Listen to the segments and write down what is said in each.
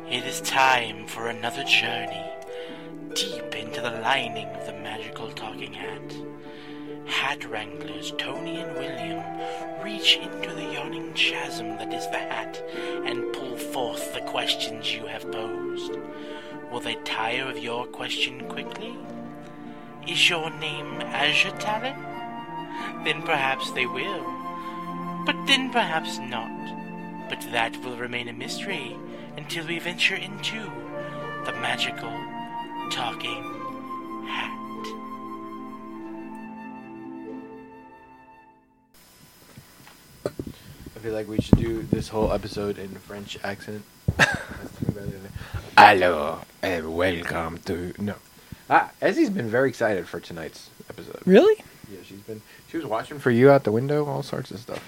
It is time for another journey deep into the lining of the magical talking hat. Hat wranglers Tony and William reach into the yawning chasm that is the hat and pull forth the questions you have posed. Will they tire of your question quickly? Is your name Azure Talon? Then perhaps they will. But then perhaps not. But that will remain a mystery until we venture into the magical talking hat. I feel like we should do this whole episode in French accent. Hello and welcome to Ezzy's been very excited for tonight's episode. Really? Yeah, she was watching for you out the window, all sorts of stuff.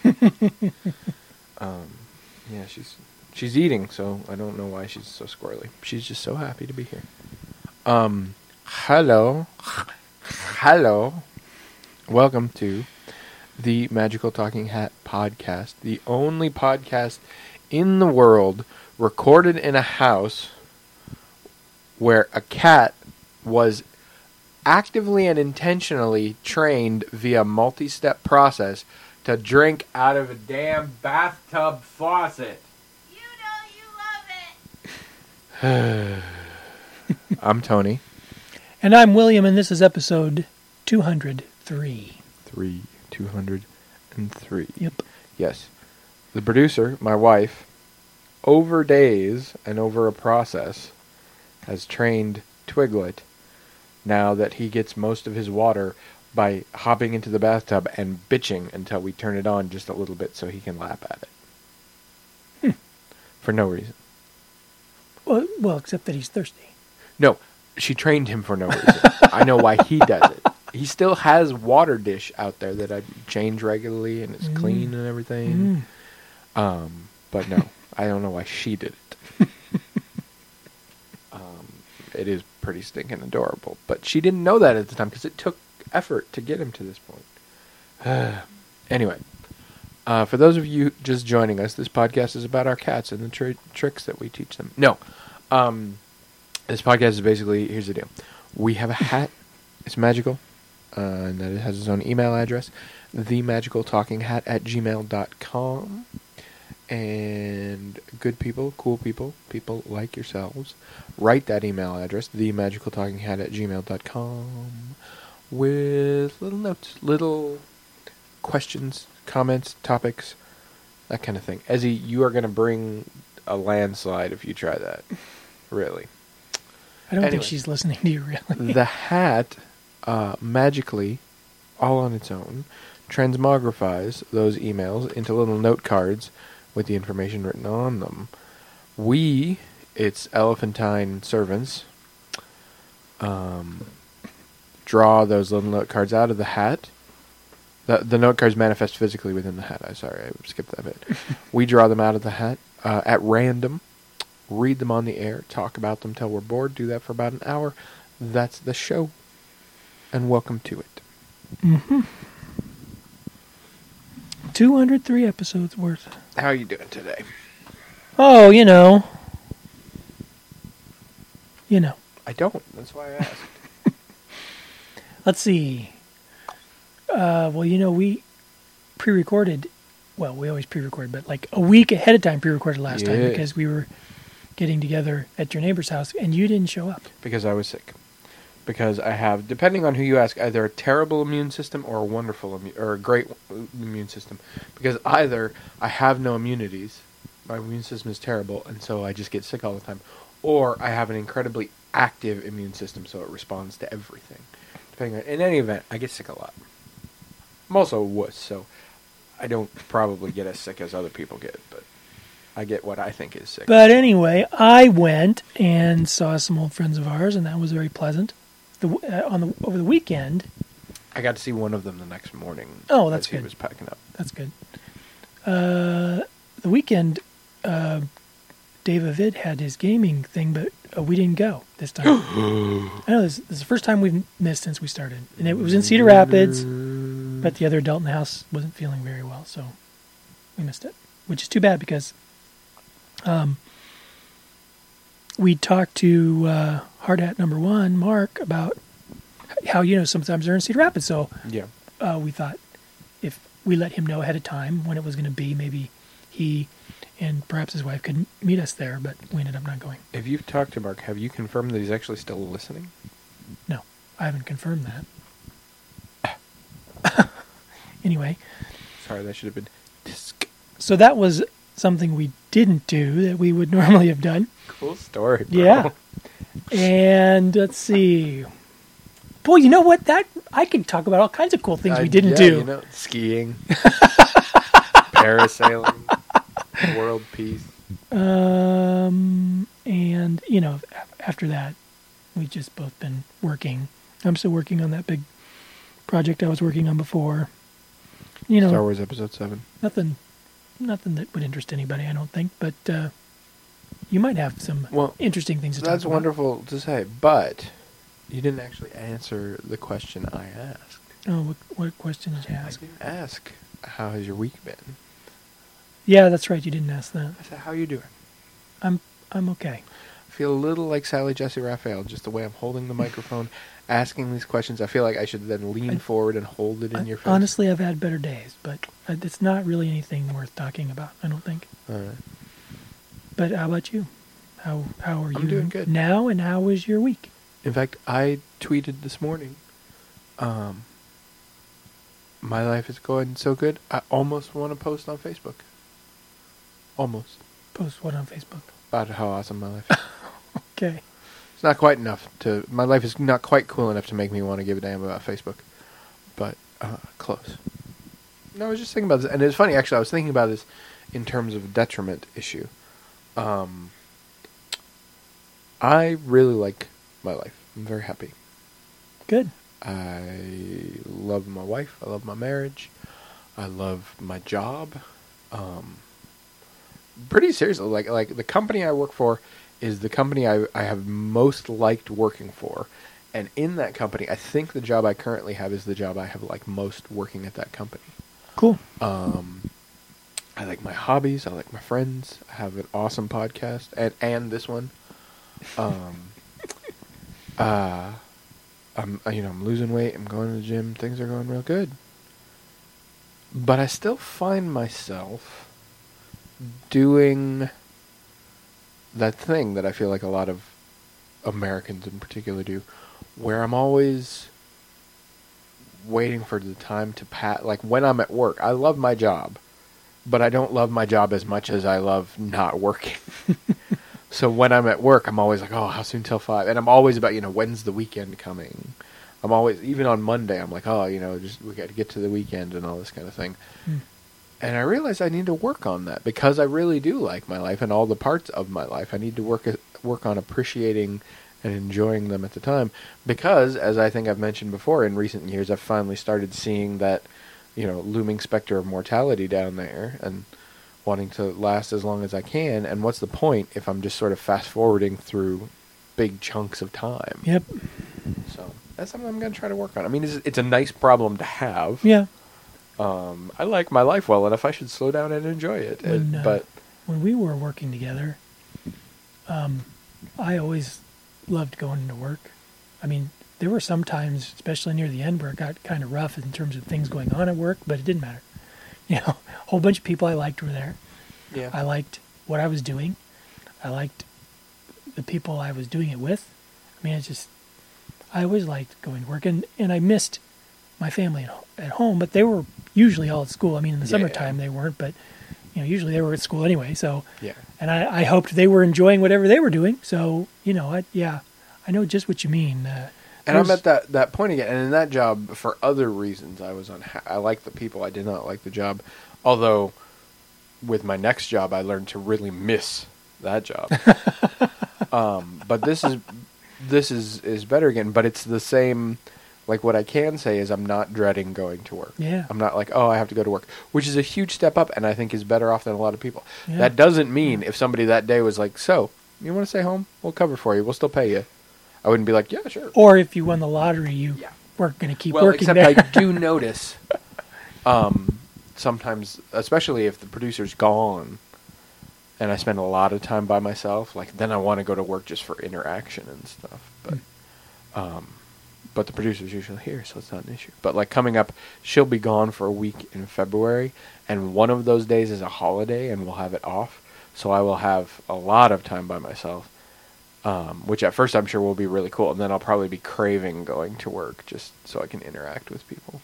Yeah, she's eating, so I don't know why she's so squirrely. She's just so happy to be here. Hello. Welcome to the Magical Talking Hat podcast, the only podcast in the world recorded in a house where a cat was actively and intentionally trained via multi-step process to drink out of a damn bathtub faucet. You know you love it. I'm Tony. And I'm William, and this is episode 203. 203. Yep. Yes. The producer, my wife, over days and over a process, has trained Twiglet now that he gets most of his water by hopping into the bathtub and bitching until we turn it on just a little bit so he can lap at it. For no reason. Well, except that he's thirsty. No, she trained him for no reason. I know why he does it. He still has water dish out there that I change regularly and it's clean and everything. But no, I don't know why she did it. It is pretty stinking adorable. But she didn't know that at the time because it took effort to get him to this point. Anyway, for those of you just joining us, this podcast is about our cats and the tricks that we teach them. No, this podcast is basically, here's the deal. We have a hat. It's magical. And that it has its own email address, themagicaltalkinghat@gmail.com. And good people, cool people, people like yourselves, write that email address, themagicaltalkinghat@gmail.com, with little notes, little questions, comments, topics, that kind of thing. Ezzy, you are going to bring a landslide if you try that. Really. I don't think she's listening to you, really. The hat, magically, all on its own, transmogrifies those emails into little note cards with the information written on them. We, its elephantine servants, draw those little note cards out of the hat. The note cards manifest physically within the hat. I skipped that bit. We draw them out of the hat at random, read them on the air, talk about them till we're bored, do that for about an hour. That's the show. And welcome to it. 203 episodes worth. How are you doing today? Oh, you know. I don't. That's why I asked. Let's see. We pre-recorded. Well, we always pre-record, but like a week ahead of time pre-recorded last time because we were getting together at your neighbor's house and you didn't show up. Because I was sick. Because I have, depending on who you ask, either a terrible immune system or a wonderful or a great immune system. Because either I have no immunities, my immune system is terrible, and so I just get sick all the time, or I have an incredibly active immune system, so it responds to everything. In any event, I get sick a lot. I'm also a wuss, so I don't probably get as sick as other people get, but I get what I think is sick. But anyway, I went and saw some old friends of ours, and that was very pleasant. Over the weekend, I got to see one of them the next morning. Oh, that's good. He was packing up. That's good. The weekend, Dave Avid had his gaming thing, but we didn't go this time. I know this is the first time we've missed since we started, and it was in Cedar Rapids, but the other adult in the house wasn't feeling very well, so we missed it, which is too bad because we talked to Hard Hat number 1, Mark, about how, sometimes they're in Cedar Rapids. So Yeah. we thought if we let him know ahead of time when it was going to be, maybe he and perhaps his wife could meet us there, but we ended up not going. If you've talked to Mark, have you confirmed that he's actually still listening? No, I haven't confirmed that. Anyway. Sorry, that should have been disc. So that was something we didn't do that we would normally have done. Cool story, bro. Yeah. And let's see. Boy, you know what? That I could talk about all kinds of cool things we didn't do. Skiing, parasailing, world peace. And after that, we've just both been working. I'm still working on that big project I was working on before. Star Wars Episode 7. Nothing that would interest anybody, I don't think. But you might have some interesting things to talk about. That's wonderful to say, but you didn't actually answer the question I asked. Oh, what question did you ask? I didn't ask, how has your week been? Yeah, that's right. You didn't ask that. I said, how are you doing? I'm okay. I feel a little like Sally Jesse Raphael, just the way I'm holding the microphone, asking these questions. I feel like I should then lean forward and hold it in your face. Honestly, I've had better days, but it's not really anything worth talking about, I don't think. All right. But how about you? How are you? I'm doing good. Now, and how was your week? In fact, I tweeted this morning, my life is going so good, I almost want to post on Facebook. Almost. Post what on Facebook? About how awesome my life is. Okay. It's not quite enough my life is not quite cool enough to make me want to give a damn about Facebook. But, close. No, I was just thinking about this, and it's funny, actually, I was thinking about this in terms of a detriment issue. I really like my life. I'm very happy. Good. I love my wife. I love my marriage. I love my job. Pretty seriously, like the company I work for is the company I have most liked working for. And in that company, I think the job I currently have is the job I have liked most working at that company. Cool. I like my hobbies. I like my friends. I have an awesome podcast, and this one. I'm losing weight. I'm going to the gym. Things are going real good. But I still find myself doing that thing that I feel like a lot of Americans in particular do, where I'm always waiting for the time to pass. Like when I'm at work, I love my job, but I don't love my job as much as I love not working. So when I'm at work, I'm always like, oh, how soon till 5? And I'm always about, when's the weekend coming? I'm always, even on Monday, I'm like, oh, just we got to get to the weekend and all this kind of thing. And I realize I need to work on that because I really do like my life and all the parts of my life. I need to work on appreciating and enjoying them at the time because, as I think I've mentioned before, in recent years, I've finally started seeing that, looming specter of mortality down there and wanting to last as long as I can. And what's the point if I'm just sort of fast-forwarding through big chunks of time? Yep. So that's something I'm going to try to work on. I mean, it's a nice problem to have. Yeah. I like my life well enough. I should slow down and enjoy it. But when we were working together, I always loved going into work. I mean, there were some times, especially near the end, where it got kind of rough in terms of things going on at work, but it didn't matter. A whole bunch of people I liked were there. Yeah. I liked what I was doing. I liked the people I was doing it with. I mean, I always liked going to work, and I missed my family at home, but they were usually all at school. I mean, in the summertime they weren't, but usually they were at school anyway. So, yeah. And I hoped they were enjoying whatever they were doing. So, I know just what you mean. And I'm at that point again. And in that job, for other reasons, I liked the people. I did not like the job. Although, with my next job, I learned to really miss that job. But this is better again. But it's the same. Like, what I can say is I'm not dreading going to work. Yeah. I'm not like, oh, I have to go to work, which is a huge step up and I think is better off than a lot of people. Yeah. That doesn't mean if somebody that day was like, so, you want to stay home? We'll cover for you. We'll still pay you. I wouldn't be like, yeah, sure. Or if you won the lottery, you weren't going to keep working except there. I do notice sometimes, especially if the producer's gone, and I spend a lot of time by myself, like then I want to go to work just for interaction and stuff. But the producer's usually here, so it's not an issue. But like coming up, she'll be gone for a week in February, and one of those days is a holiday, and we'll have it off. So I will have a lot of time by myself, which at first I'm sure will be really cool, and then I'll probably be craving going to work just so I can interact with people.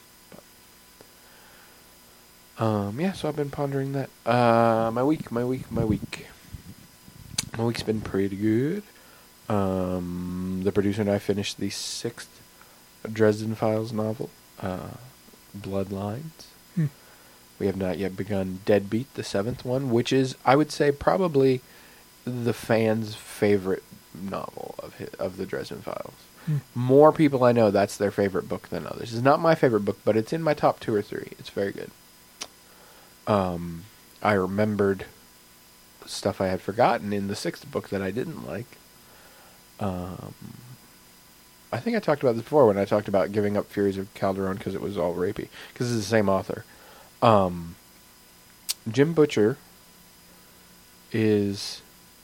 Yeah, so I've been pondering that. My week's been pretty good. The producer and I finished the 6th Dresden Files novel, Bloodlines. We have not yet begun Deadbeat, the 7th one, which is, I would say, probably the fans' favorite novel of the Dresden Files. More people I know, that's their favorite book than others. It's not my favorite book, but it's in my top 2 or 3. It's very good. I remembered stuff I had forgotten in the 6th book that I didn't like. I think I talked about this before when I talked about giving up Furies of Calderon because it was all rapey. Because it's the same author. Jim Butcher is...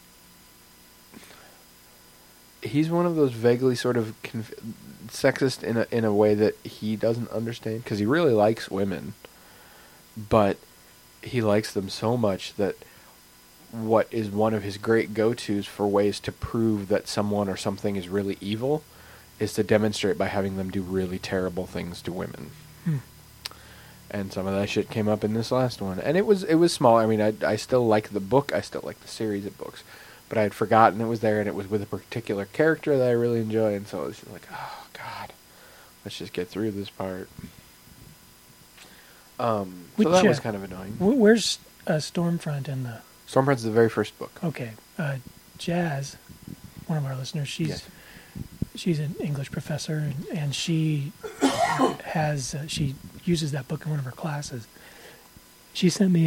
He's one of those vaguely sort of sexist in a way that he doesn't understand. Because he really likes women. But he likes them so much that what is one of his great go-tos for ways to prove that someone or something is really evil is to demonstrate by having them do really terrible things to women. And some of that shit came up in this last one. And it was small. I mean, I still like the book. I still like the series of books. But I had forgotten it was there, and it was with a particular character that I really enjoy. And so it was just like, oh, God, let's just get through this part. So that was kind of annoying. Where's Stormfront in the... Stormfront's the very first book. Okay. Jazz, one of our listeners, she's an English professor, and she has she uses that book in one of her classes. She sent me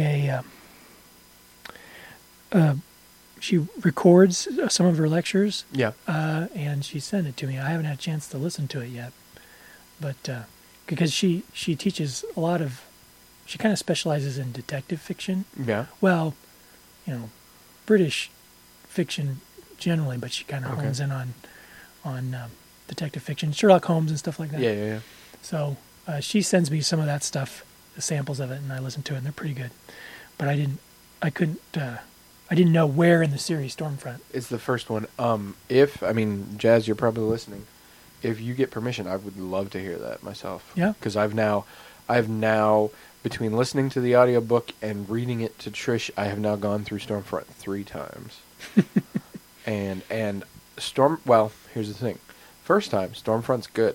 she records some of her lectures. Yeah. And she sent it to me. I haven't had a chance to listen to it yet, but because she teaches a lot of... She kind of specializes in detective fiction. Yeah. Well, British fiction generally, but she kind of hones in on detective fiction, Sherlock Holmes and stuff like that. Yeah. So she sends me some of that stuff, the samples of it, and I listen to it, and they're pretty good. But I didn't know where in the series Stormfront. It's the first one. Jazz, you're probably listening. If you get permission, I would love to hear that myself. Yeah. Because I've now, between listening to the audiobook and reading it to Trish, I have now gone through Stormfront 3 times. and here's the thing. First time, Stormfront's good.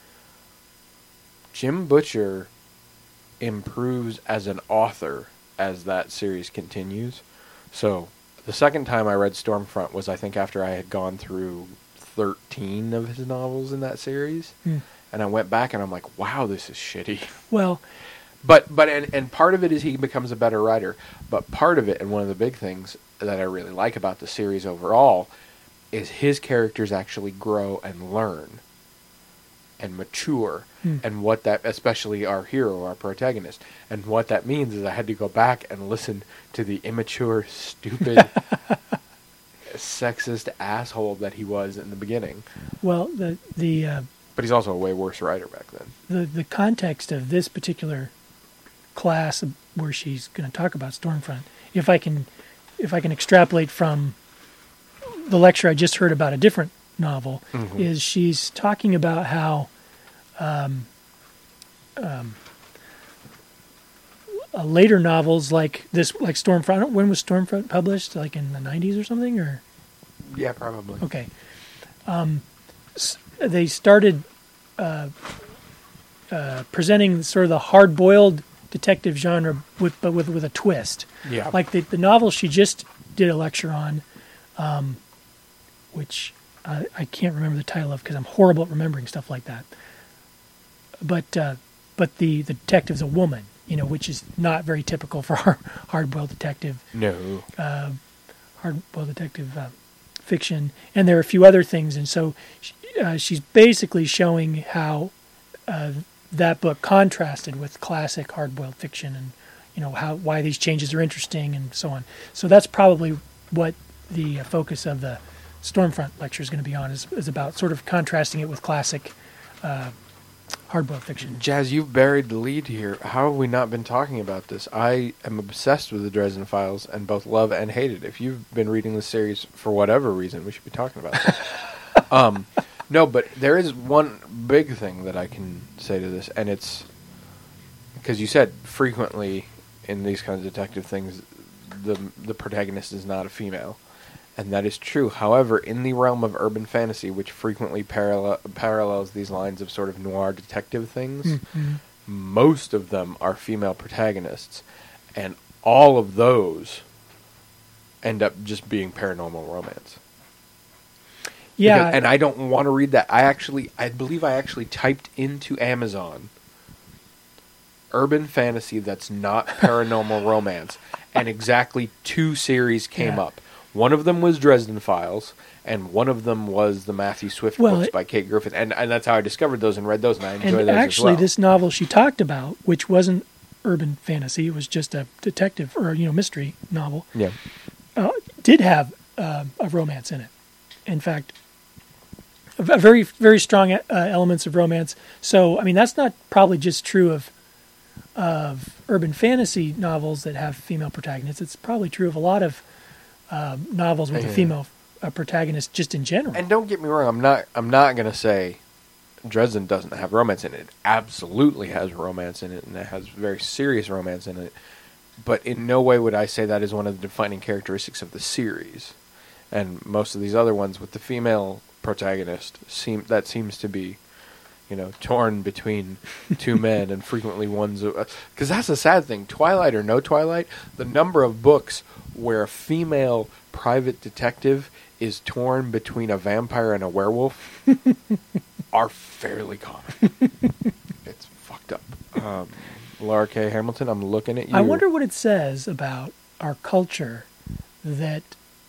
Jim Butcher improves as an author as that series continues. So, the second time I read Stormfront was, I think, after I had gone through 13 of his novels in that series. And I went back and I'm like, wow, this is shitty. Well... But part of it is he becomes a better writer. But part of it, and one of the big things that I really like about the series overall, is his characters actually grow and learn and mature. And what that, especially our hero, our protagonist, and what that means is I had to go back and listen to the immature, stupid, sexist asshole that he was in the beginning. Well, but he's also a way worse writer back then. The context of this particular class where she's going to talk about Stormfront, if I can extrapolate from the lecture I just heard about a different novel, is she's talking about how later novels like Stormfront. When was Stormfront published? Like in the 90s or something, or? Yeah, probably. Okay. They started presenting sort of the hard-boiled detective genre with a twist. Yeah. Like the novel she just did a lecture on, which I can't remember the title of because I'm horrible at remembering stuff like that. But the detective's a woman, which is not very typical for hard-boiled detective. No. Hard-boiled detective fiction, and there are a few other things, and so she's basically showing how that book contrasted with classic hard-boiled fiction, and why these changes are interesting and so on. So that's probably what the focus of the Stormfront lecture is going to be on, is about sort of contrasting it with classic hardboiled fiction. Jazz, you've buried the lead here. How have we not been talking about this? I am obsessed with the Dresden Files and both love and hate it. If you've been reading the series for whatever reason, we should be talking about this. No, but there is one big thing that I can say to this, and it's because you said frequently in these kinds of detective things, the protagonist is not a female. And that is true. However, in the realm of urban fantasy, which frequently parallels these lines of sort of noir detective things, Mm-hmm. most of them are female protagonists. And all of those end up just being paranormal romance. Yeah. And I don't want to read that. I believe I actually typed into Amazon urban fantasy that's not paranormal romance. And exactly 2 series came up. One of them was Dresden Files, and one of them was the Matthew Swift books by Kate Griffith. And that's how I discovered those and read those, and I enjoy those actually, as well. this novel she talked about, which wasn't urban fantasy, it was just a detective or mystery novel, did have a romance in it. In fact, a very, very strong elements of romance. So, I mean, that's not probably just true of urban fantasy novels that have female protagonists. It's probably true of a lot of novels with a female protagonist just in general. And don't get me wrong, I'm not going to say Dresden doesn't have romance in it. It absolutely has romance in it, and it has very serious romance in it. But in no way would I say that is one of the defining characteristics of the series. And most of these other ones with the female protagonist seems to be, torn between 2 men, and frequently one's... Because that's a sad thing. Twilight or no Twilight, the number of books where a female private detective is torn between a vampire and a werewolf are fairly common. It's fucked up. Laura K. Hamilton, I'm looking at you. I wonder what it says about our culture that,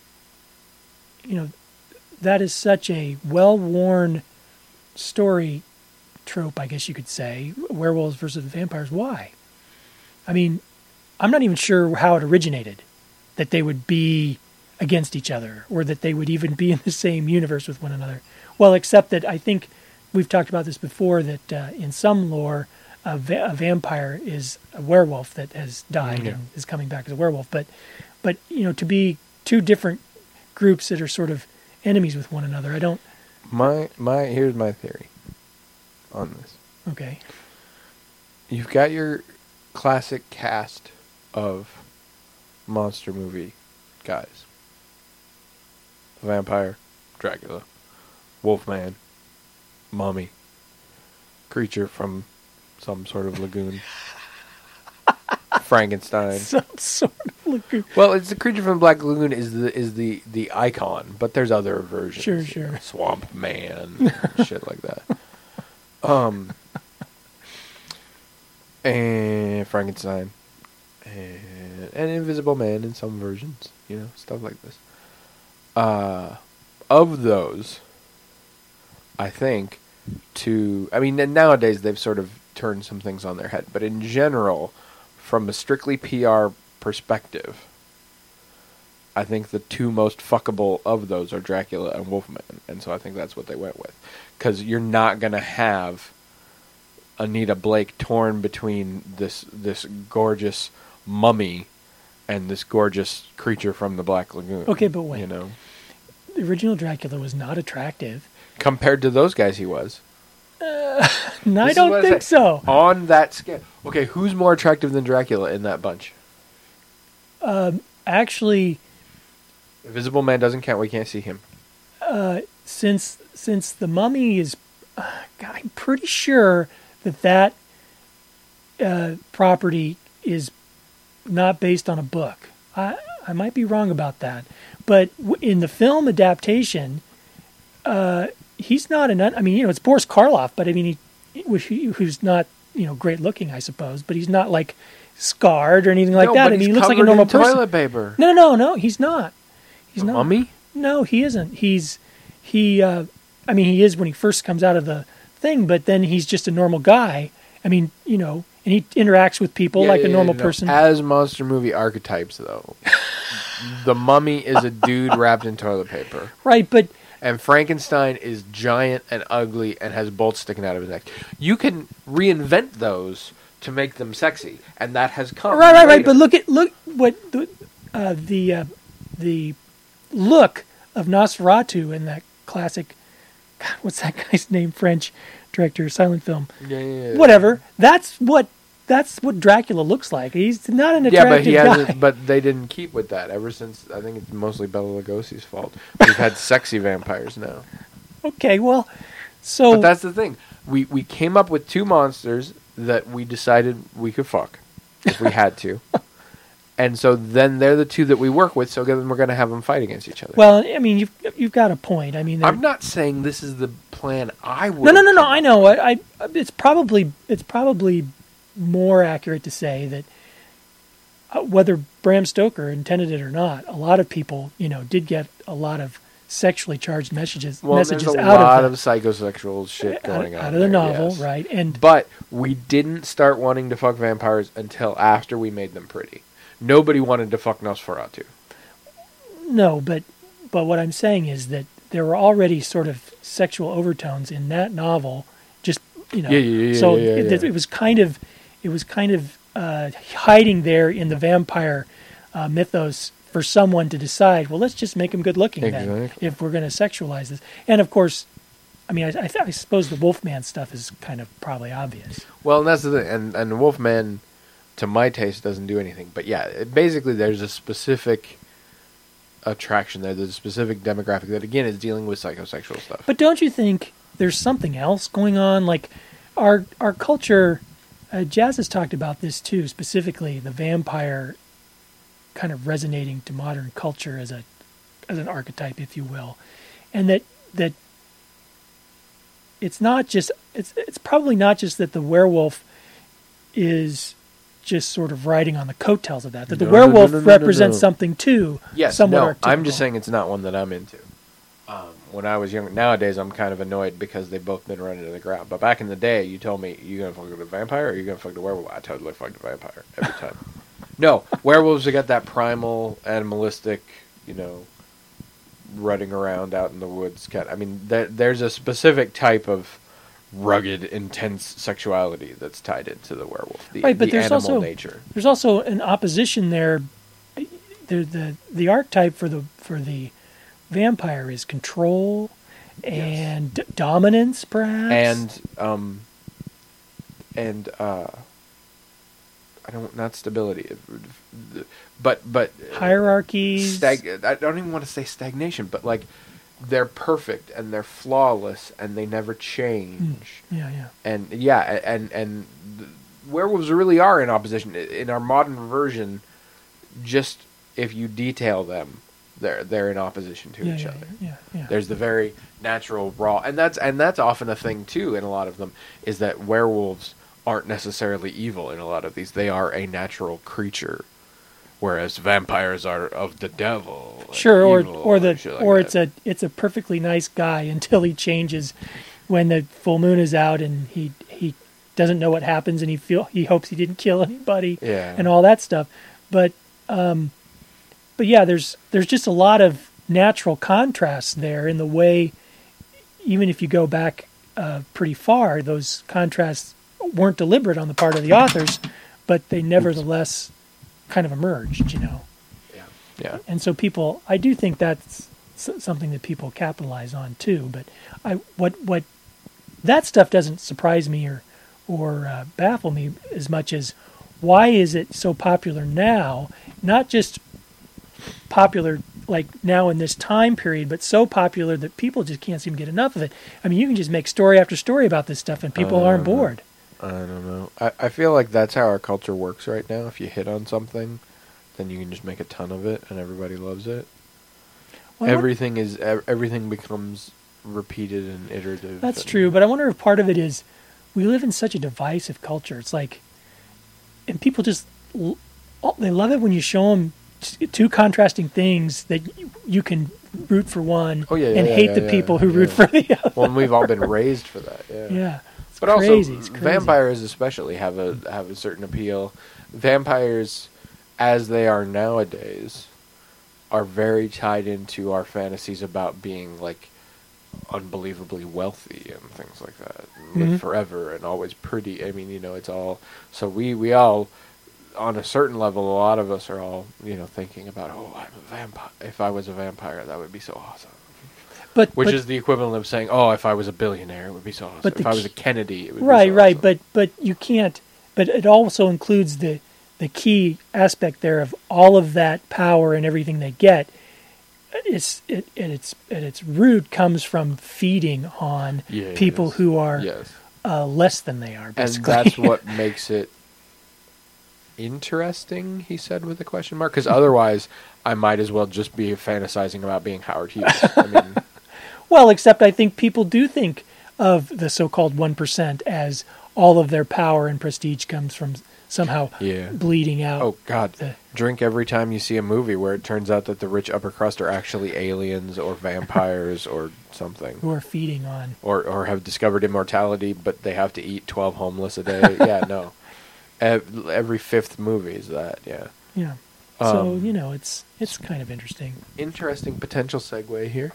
that is such a well-worn story trope, I guess you could say, werewolves versus vampires. Why? I mean, I'm not even sure how it originated, that they would be against each other, or that they would even be in the same universe with one another. Well, except that I think we've talked about this before, that in some lore, a vampire is a werewolf that has died and is coming back as a werewolf. But to be 2 different groups that are sort of enemies with one another, I don't... Here's my theory on this. Okay. You've got your classic cast of monster movie guys. Vampire, Dracula, Wolfman, Mummy, creature from some sort of lagoon, Frankenstein. Some sort of lagoon. Well, it's the creature from the Black Lagoon is the icon, but there's other versions. Sure. Swamp Man, shit like that. And Frankenstein, and Invisible Man in some versions, stuff like this. Of those, I think, nowadays they've sort of turned some things on their head, but in general, from a strictly PR perspective, I think the 2 most fuckable of those are Dracula and Wolfman, and so I think that's what they went with. Because you're not going to have Anita Blake torn between this gorgeous mummy and this gorgeous creature from the Black Lagoon. Okay, but wait. The original Dracula was not attractive. Compared to those guys, he was. No, I don't think so. On that scale. Okay, who's more attractive than Dracula in that bunch? Actually... Invisible Man doesn't count. We can't see him. Since the mummy is... I'm pretty sure that property is not based on a book. I might be wrong about that. But in the film adaptation, he's not it's Boris Karloff, but who's not, great looking, I suppose, but he's not like scarred or anything like that. But he looks like a normal person. Toilet paper. No, he's not. He's not. Mummy? No, he isn't. He is when he first comes out of the thing, but then he's just a normal guy. and he interacts with people like a normal person. As monster movie archetypes, though, the Mummy is a dude wrapped in toilet paper. Right, but... And Frankenstein is giant and ugly and has bolts sticking out of his neck. You can reinvent those to make them sexy, and that has come. Right. But look what the look of Nosferatu in that classic. God, what's that guy's name? French director, silent film. Yeah. Whatever. That's what Dracula looks like. He's not an attractive guy. But they didn't keep with that ever since. I think it's mostly Bela Lugosi's fault. We've had sexy vampires now. Okay, well, so... But that's the thing. We came up with two monsters that we decided we could fuck if we had to. And so then they're the two that we work with, so then we're going to have them fight against each other. Well, I mean, you've got a point. I mean, I'm not saying this is the plan I would... No, I know. It's probably more accurate to say that whether Bram Stoker intended it or not, a lot of people, did get a lot of sexually charged messages there's out a of lot of psychosexual shit going on out of the novel, yes. right? But we didn't start wanting to fuck vampires until after we made them pretty. Nobody wanted to fuck Nosferatu. No, but what I'm saying is that there were already sort of sexual overtones in that novel. Just so it was kind of hiding there in the vampire mythos for someone to decide. Well, let's just make him good looking then, if we're going to sexualize this. And of course, I mean, I suppose the Wolfman stuff is kind of probably obvious. Well, and that's the thing, and the Wolfman, to my taste, doesn't do anything. But yeah, basically, there's a specific attraction there. There's a specific demographic that, again, is dealing with psychosexual stuff. But don't you think there's something else going on? Like our culture, Jazz has talked about this too, specifically the vampire kind of resonating to modern culture as an archetype, if you will, and that it's not just it's probably not just that the werewolf is just sort of riding on the coattails of that. That the werewolf represents something too. Yes, somewhat archetypical. I'm just saying it's not one that I'm into. When I was younger, nowadays I'm kind of annoyed because they've both been run into the ground. But back in the day, you told me, you gonna fuck with a vampire or you gonna fuck the werewolf? I totally fucked a vampire every time. No, werewolves have got that primal, animalistic, running around out in the woods. I mean, there's a specific type of rugged, intense sexuality that's tied into the werewolf. The there's animal nature. There's also an opposition there. The archetype for the vampire is control and dominance, perhaps, and I don't, not stability, but hierarchies. I don't even want to say stagnation, but like they're perfect and they're flawless and they never change. And werewolves really are in opposition in our modern version. Just if you detail them, they're in opposition to each other. There's the very natural raw, and that's often a thing too in a lot of them, is that werewolves aren't necessarily evil in a lot of these. They are a natural creature, whereas vampires are of the devil. Sure, it's a perfectly nice guy until he changes when the full moon is out and he doesn't know what happens and he hopes he didn't kill anybody and all that stuff. But yeah, there's just a lot of natural contrasts there in the way, even if you go back pretty far, those contrasts weren't deliberate on the part of the authors, but they nevertheless kind of emerged, Yeah. And so I do think that's something that people capitalize on too. But what that stuff doesn't surprise me or baffle me as much as why is it so popular now? Not just popular like now in this time period, but so popular that people just can't seem to get enough of it. I mean, you can just make story after story about this stuff and people aren't bored. I don't know. I feel like that's how our culture works right now. If you hit on something, then you can just make a ton of it and everybody loves it. Well, everything becomes repeated and iterative. That's true, but I wonder if part of it is we live in such a divisive culture. It's like, and people just, they love it when you show them two contrasting things that you can root for one and hate the people who root for the other. Well, and we've all been raised for that. Yeah. But crazy. also, It's crazy. vampires especially have a certain appeal. Vampires, as they are nowadays, are very tied into our fantasies about being like unbelievably wealthy and things like that, and live Mhm. forever and always pretty. I mean, it's all. So we all, on a certain level, a lot of us are all thinking about, oh, I'm a vampire. If I was a vampire, that would be so awesome. Which is the equivalent of saying, "Oh, if I was a billionaire, it would be so awesome. But If I was a Kennedy, it would right, be so right. awesome." But you can't. But it also includes the key aspect there of all of that power and everything they get. At its root comes from feeding on people Yes. who are Yes, less than they are. and Basically. that's what makes it interesting. He said with a question mark, because otherwise, I might as well just be fantasizing about being Howard Hughes. I mean, Well, except I think people do think of the so-called 1% as all of their power and prestige comes from somehow Yeah. bleeding out. oh God, the- drink every time you see a movie where it turns out that the rich upper crust are actually aliens or vampires or something. who are feeding on. Or have discovered immortality, but they have to eat 12 homeless a day. Yeah, no. Every fifth movie is that, yeah. Yeah. So, Um, it's kind of interesting. Interesting potential segue here.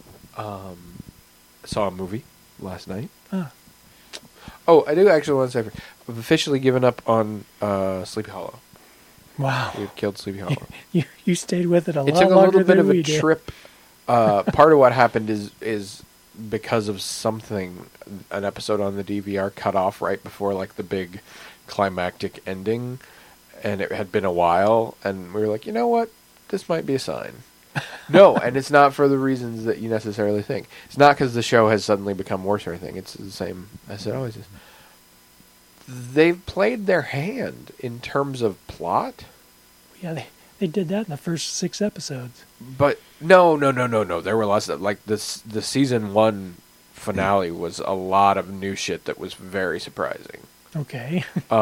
Saw a movie last night. Ah, Oh, I do actually want to say, I've officially given up on Sleepy Hollow. wow. We've killed Sleepy Hollow. You stayed with it a It lot took a longer little bit than of we a did. trip. Part of what happened is because of something, an episode on the DVR cut off right before like the big climactic ending, and it had been a while, and we were like, you know what, this might be a sign. No, and it's not for the reasons that you necessarily think. It's not because the show has suddenly become worse or anything. It's the same as it always is. They've played their hand in terms of plot. Yeah, they did that in the first 6 episodes. But no. There were lots of like this. The season 1 finale was a lot of new shit that was very surprising. Okay.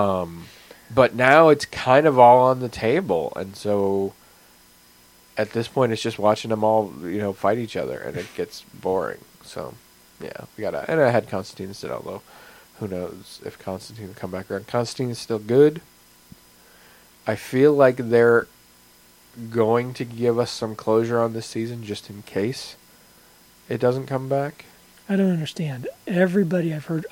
But now it's kind of all on the table, and so at this point, it's just watching them all fight each other, and it gets boring. So yeah, we gotta. And I had Constantine instead, although who knows if Constantine will come back around. Constantine is still good. I feel like they're going to give us some closure on this season just in case it doesn't come back. I don't understand. Everybody I've heard,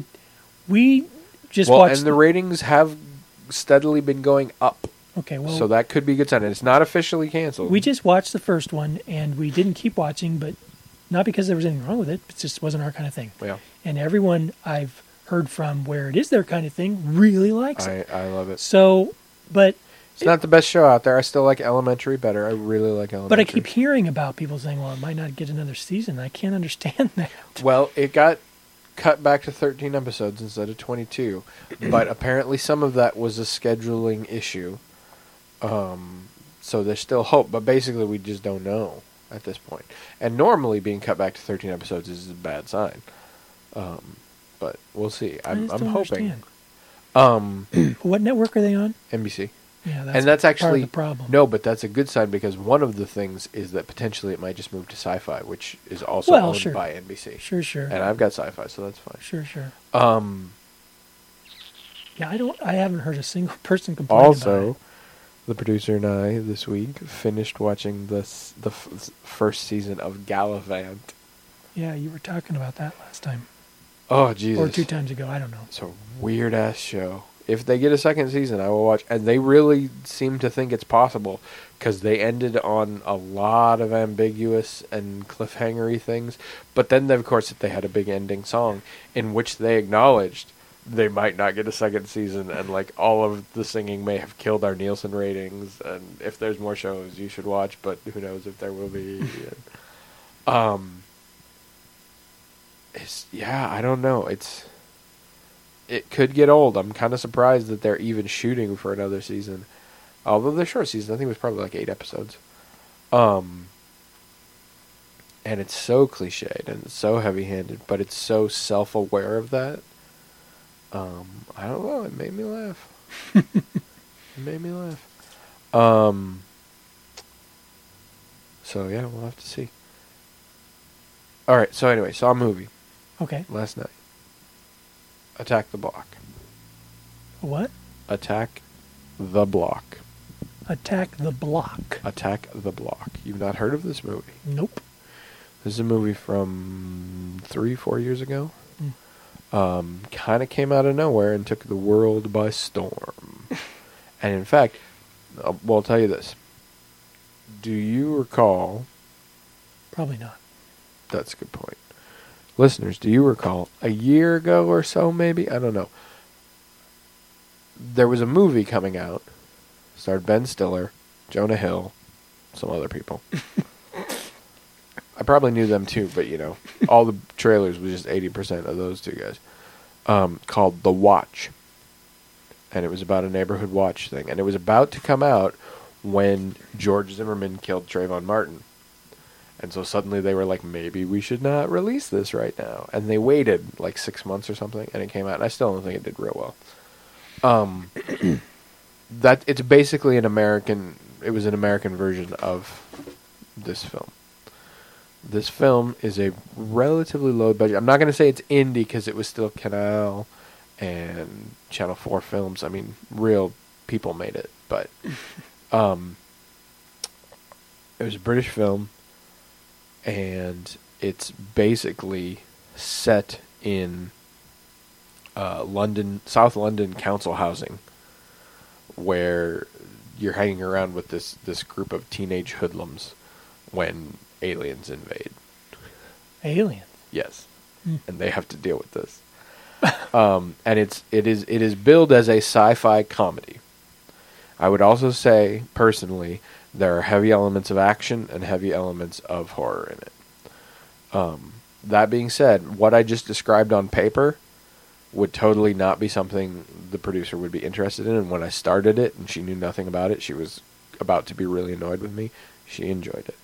we just Well, watched. and the ratings have steadily been going up, okay, well, so that could be a good sign. And it's not officially canceled. we just watched the first one, and we didn't keep watching, but not because there was anything wrong with it. It just wasn't our kind of thing. Yeah, And everyone I've heard from where it is their kind of thing really likes it. I love it. So, but It's not the best show out there. I still like Elementary better. I really like Elementary. but I keep hearing about people saying, "Well, it might not get another season." I can't understand that. Well, it got cut back to 13 episodes instead of 22, but apparently some of that was a scheduling issue. So there's still hope, but basically we just don't know at this point. And normally being cut back to 13 episodes is a bad sign. But we'll see. I'm just don't hoping. understand. What network are they on? NBC. Yeah, And that's part actually of the problem. No, but that's a good sign because one of the things is that potentially it might just move to Sci-Fi, which is also Well, owned sure. by NBC. Sure. And I've got Sci-Fi, so that's fine. Sure. Um, Yeah, I haven't heard a single person complain about also, it. the producer and I this week finished watching the first season of Gallivant. Yeah, you were talking about that last time. Oh Jesus! Or 2 times ago, I don't know. It's a weird ass show. If they get a second season, I will watch. And they really seem to think it's possible because they ended on a lot of ambiguous and cliffhangery things. But then, of course, they had a big ending song in which they acknowledged they might not get a second season, and like all of the singing may have killed our Nielsen ratings. And if there's more shows, you should watch. But who knows if there will be? I don't know. It could get old. I'm kind of surprised that they're even shooting for another season. Although their short season, I think it was probably like 8 episodes. And it's so cliched and it's so heavy-handed, but it's so self-aware of that. I don't know. It made me laugh. So yeah, we'll have to see. All right. So anyway, saw a movie Okay. last night. Attack the Block. What? Attack the Block. Attack the Block. Attack the Block. You've not heard of this movie? Nope. This is a movie from 3-4 years ago. Mm. Kind of came out of nowhere and took the world by storm. And in fact, I'll tell you this. Do you recall... Probably not. That's a good point. Listeners, do you recall a year ago or so, maybe? I don't know. There was a movie coming out. Starred Ben Stiller, Jonah Hill, some other people. I probably knew them too, but you know, all the trailers was just 80% of those two guys. Called The Watch. And it was about a neighborhood watch thing. And it was about to come out when George Zimmerman killed Trayvon Martin. And so suddenly they were like, maybe we should not release this right now. And they waited like 6 months or something, and it came out. And I still don't think it did real well. That it's basically an American version of this film. This film is a relatively low budget. I'm not going to say it's indie because it was still Canal and Channel 4 Films. I mean, real people made it, but it was a British film, and it's basically set in London, South London council housing, where you're hanging around with this group of teenage hoodlums when aliens invade. Aliens? Yes. Mm. And they have to deal with this. And it is billed as a sci-fi comedy. I would also say, personally, there are heavy elements of action and heavy elements of horror in it. That being said, what I just described on paper would totally not be something the producer would be interested in. And when I started it and she knew nothing about it, she was about to be really annoyed with me. She enjoyed it.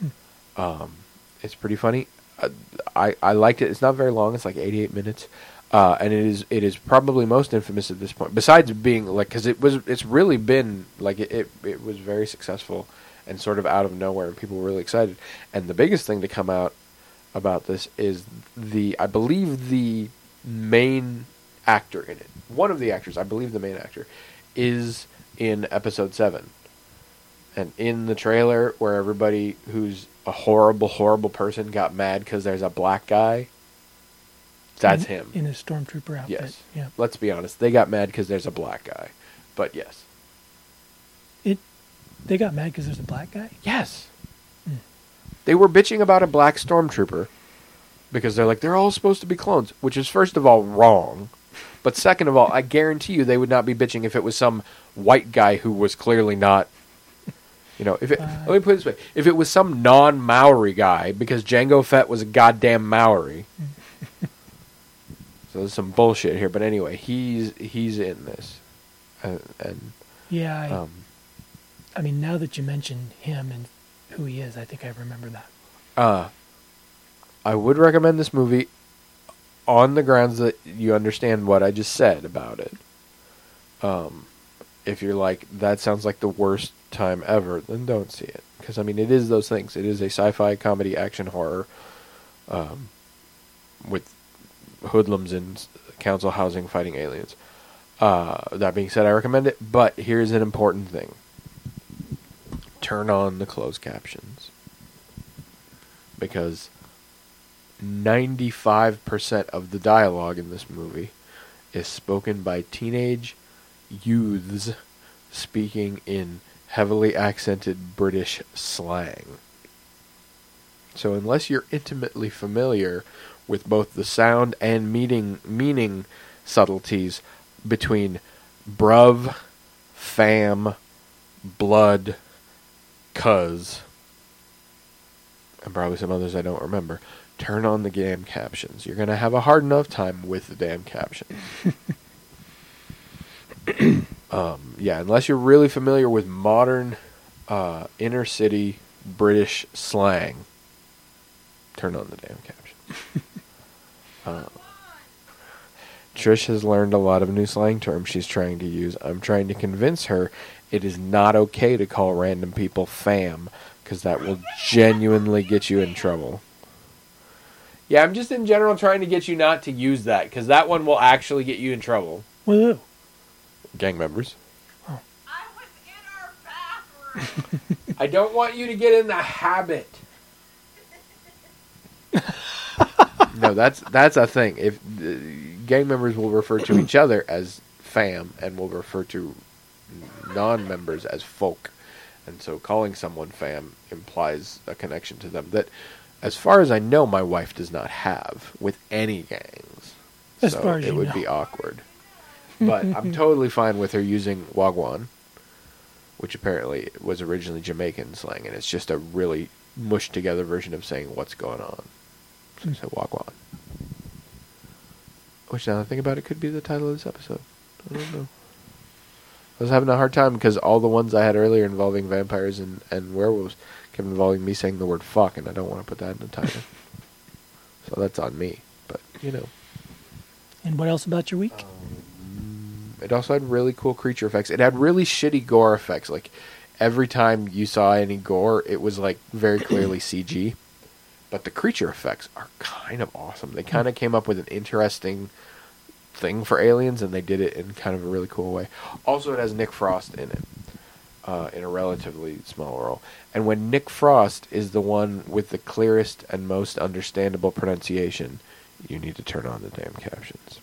It's pretty funny. I liked it. It's not very long. It's like 88 minutes. And it is probably most infamous at this point. Besides being like, because it's really been like it was very successful and sort of out of nowhere, and people were really excited. And the biggest thing to come out about this is I believe the main actor in it. One of the actors, I believe the main actor, is in episode 7. And in the trailer where everybody who's a horrible, horrible person got mad because there's a black guy, that's him. In a stormtrooper outfit. Yes. Yeah. Let's be honest. They got mad because there's a black guy. But yes. They got mad because there's a black guy? Yes. Mm. They were bitching about a black stormtrooper because they're like, they're all supposed to be clones, which is first of all wrong. But second of all, I guarantee you they would not be bitching if it was some white guy who was clearly not. You know, let me put it this way. If it was some non-Maori guy, because Jango Fett was a goddamn Maori. So there's some bullshit here. But anyway, he's in this. And yeah, I mean, now that you mention him and who he is, I think I remember that. I would recommend this movie on the grounds that you understand what I just said about it. If you're like, that sounds like the worst time ever, then don't see it. Because, I mean, it is those things. It is a sci-fi, comedy, action, horror with hoodlums in council housing fighting aliens. That being said, I recommend it. But here's an important thing. Turn on the closed captions. Because 95% of the dialogue in this movie is spoken by teenage youths speaking in heavily accented British slang. So unless you're intimately familiar with both the sound and meaning subtleties between bruv, fam, blood, cuz, and probably some others I don't remember, turn on the damn captions. You're going to have a hard enough time with the damn captions. Yeah, unless you're really familiar with modern inner city British slang, turn on the damn captions. Trish has learned a lot of new slang terms she's trying to use. I'm trying to convince her it is not okay to call random people fam, because that will genuinely get you in trouble. Yeah, I'm just in general trying to get you not to use that, because that one will actually get you in trouble. Woo. Gang members. I was in our bathroom. I don't want you to get in the habit. No, that's a thing. If gang members will refer to each other as fam, and will refer to non-members as folk, and so calling someone fam implies a connection to them that, as far as I know, my wife does not have with any gangs. As so far as it you would know. be awkward. But I'm totally fine with her using wagwan, which apparently was originally Jamaican slang, and it's just a really mushed together version of saying what's going on. So I said wagwan. Which, now that I think about it, could be the title of this episode. I don't know. I was having a hard time because all the ones I had earlier involving vampires and werewolves kept involving me saying the word fuck, and I don't want to put that in the title. So that's on me. But, you know. And what else about your week? It also had really cool creature effects. It had really shitty gore effects. Like, every time you saw any gore, it was, like, very clearly CG. But the creature effects are kind of awesome. They kind of came up with an interesting thing for aliens, and they did it in kind of a really cool way. Also, it has Nick Frost in it, in a relatively small role. And when Nick Frost is the one with the clearest and most understandable pronunciation, you need to turn on the damn captions.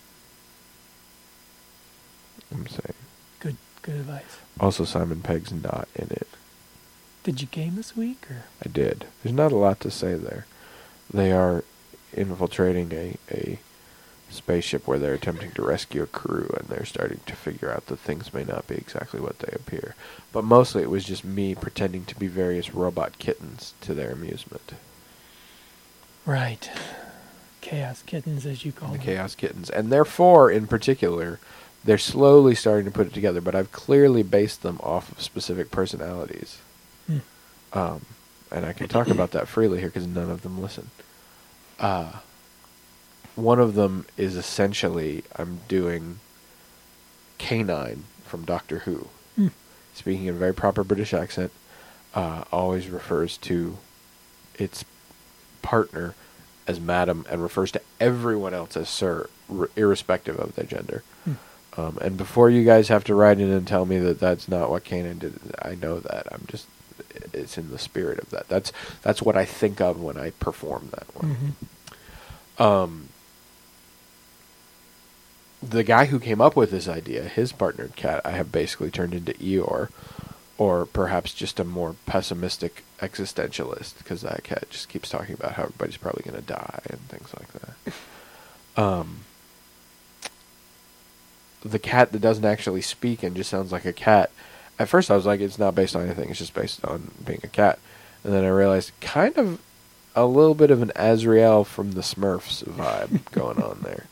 I'm saying. Good advice. Also, Simon Pegg's not in it. Did you game this week, or? I did. There's not a lot to say there. They are infiltrating a spaceship where they're attempting to rescue a crew, and they're starting to figure out that things may not be exactly what they appear. But mostly it was just me pretending to be various robot kittens to their amusement. Right. Chaos kittens, as you call The them. Chaos Kittens. And their four in particular, they're slowly starting to put it together, but I've clearly based them off of specific personalities. And I can talk about that freely here because none of them listen. One of them is essentially, I'm doing K9 from Doctor Who. Speaking in a very proper British accent, always refers to its partner as madam and refers to everyone else as sir, irrespective of their gender. And before you guys have to write in and tell me that that's not what K9 did, I know that. It's in the spirit of that. That's what I think of when I perform that one. The guy who came up with this idea, his partnered cat, I have basically turned into Eeyore, or perhaps just a more pessimistic existentialist, because that cat just keeps talking about how everybody's probably going to die and things like that. The cat that doesn't actually speak and just sounds like a cat, at first I was like, it's not based on anything, it's just based on being a cat. And then I realized kind of a little bit of an Azrael from the Smurfs vibe going on there.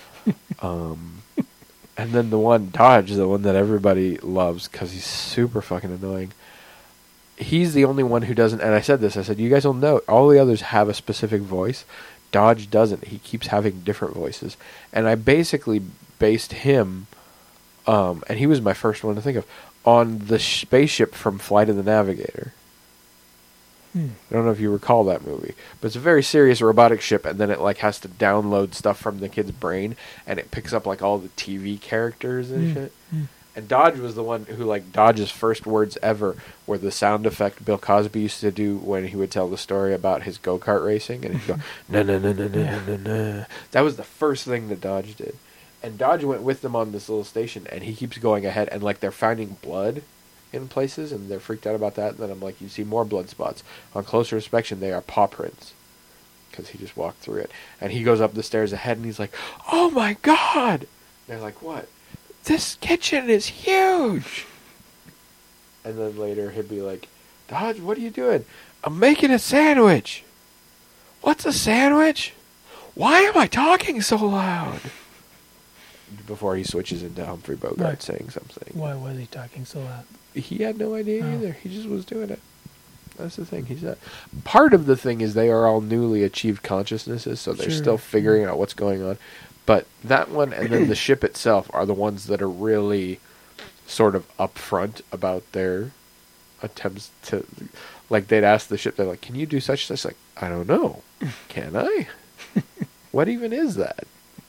And then the one, Dodge, the one that everybody loves because he's super fucking annoying. He's the only one who doesn't, and I said this, I said, you guys will note, all the others have a specific voice. Dodge doesn't. He keeps having different voices. And I basically based him, and he was my first one to think of, on the spaceship from Flight of the Navigator. I don't know if you recall that movie, but it's a very serious robotic ship, and then it like has to download stuff from the kid's brain, and it picks up like all the TV characters and shit. And Dodge was the one who, like, Dodge's first words ever were the sound effect Bill Cosby used to do when he would tell the story about his go-kart racing, and he'd go, no, no, no, no, no, no, no. That was the first thing that Dodge did. And Dodge went with them on this little station, and he keeps going ahead, and like they're finding blood in places, and they're freaked out about that. And then I'm like, you see more blood spots. On closer inspection, they are paw prints, because he just walked through it. And he goes up the stairs ahead, and he's like, oh my god! And they're like, what? This kitchen is huge! And then later he'd be like, Dodge, what are you doing? I'm making a sandwich! What's a sandwich? Why am I talking so loud? Before he switches into Humphrey Bogart Right. saying something. Why was he talking so loud? He had no idea Oh. either. He just was doing it. That's the thing. He's not. Part of the thing is they are all newly achieved consciousnesses, so they're Sure. still figuring out what's going on. But that one and then the ship itself are the ones that are really sort of upfront about their attempts to, like, they'd ask the ship, they're like, can you do such and such? Like, I don't know. Can I? what even is that?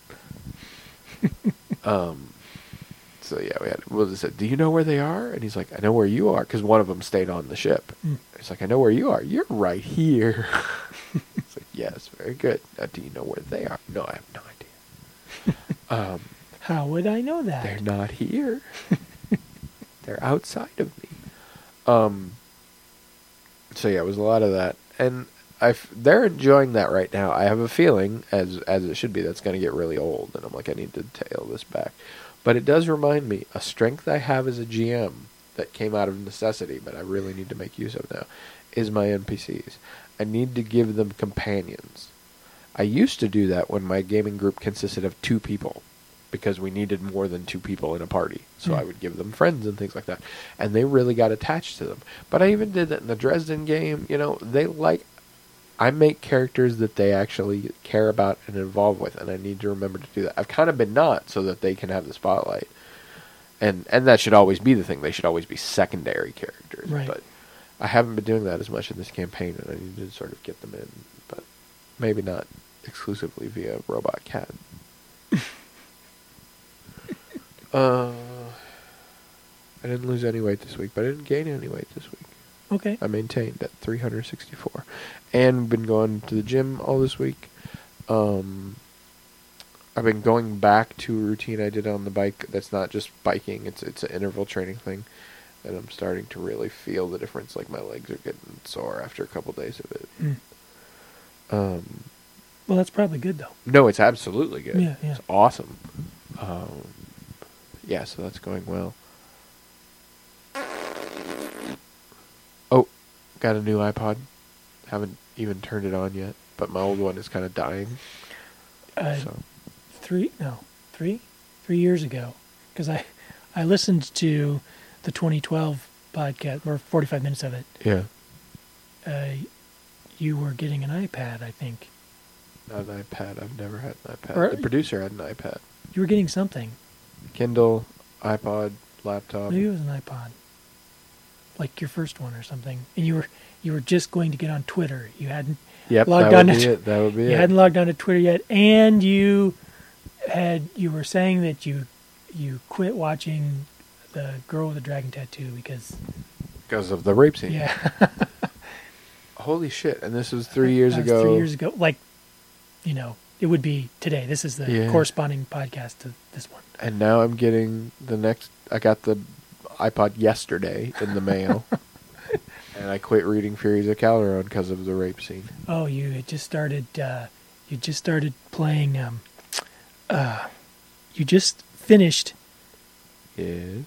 So yeah, Will just said, do you know where they are? And he's like, I know where you are, because one of them stayed on the ship. He's like, I know where you are. You're right here. It's like, yes, very good. Now, do you know where they are? No, I have no idea. How would I know that? They're not here. They're outside of me. So yeah, it was a lot of that, and they're enjoying that right now. I have a feeling, as it should be, that's going to get really old, and I'm like, I need to tail this back. But it does remind me, a strength I have as a GM that came out of necessity, but I really need to make use of now, is my NPCs. I need to give them companions. I used to do that when my gaming group consisted of 2 people, because we needed more than 2 people in a party. So I would give them friends and things like that. And they really got attached to them. But I even did that in the Dresden game. You know, I make characters that they actually care about and involve with, and I need to remember to do that. I've kind of been not, so that they can have the spotlight. And that should always be the thing. They should always be secondary characters. Right. But I haven't been doing that as much in this campaign, and I need to sort of get them in. But maybe not exclusively via Robot Cat. I didn't lose any weight this week, but I didn't gain any weight this week. Okay. I maintained at 364. And been going to the gym all this week. I've been going back to a routine I did on the bike that's not just biking, it's an interval training thing. And I'm starting to really feel the difference, like my legs are getting sore after a couple days of it. Well, that's probably good, though. No, it's absolutely good. Yeah. It's awesome. Yeah, so that's going well. Oh, got a new iPod. Haven't even turned it on yet, but my old one is kind of dying. 3 years ago, because I listened to the 2012 podcast, or 45 minutes of it. Yeah. You were getting an iPad, I think. Not an iPad. I've never had an iPad. Or- The producer had an iPad. You were getting something. Kindle, iPod, laptop. Maybe it was an iPod, like your first one or something. And you were just going to get on Twitter. You hadn't Yep, logged that on would be to it. That would be you it. hadn't logged on to Twitter yet, and you were saying that you quit watching the Girl with the Dragon Tattoo because of the rape scene. yeah. Holy shit! And this was 3 years That was ago. 3 years ago, like, it would be today. This is the Yeah. corresponding podcast to this one. And now I'm getting the next. I got the iPod yesterday in the mail, and I quit reading Furies of Calderon because of the rape scene. Oh, you had just started. You just started playing. You just finished. Yes.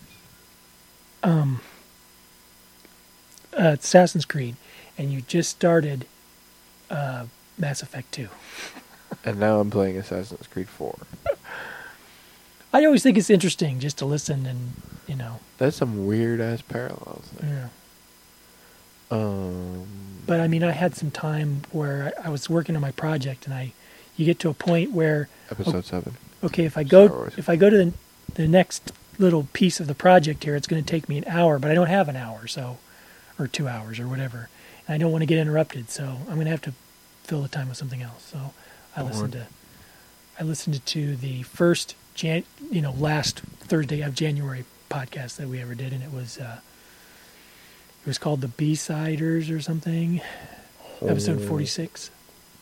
Assassin's Creed, and you just started Mass Effect 2. And now I'm playing Assassin's Creed 4. I always think it's interesting just to listen and, That's some weird ass parallels there. yeah. But I mean, I had some time where I was working on my project, and you get to a point where, Episode 7. okay, if I Star go Wars. to the next little piece of the project here, it's going to take me an hour, but I don't have an hour, or 2 hours or whatever, and I don't want to get interrupted, so I'm going to have to fill the time with something else. So I listened to the first last Thursday of January podcast that we ever did, and it was called the B-Siders or something, episode 46.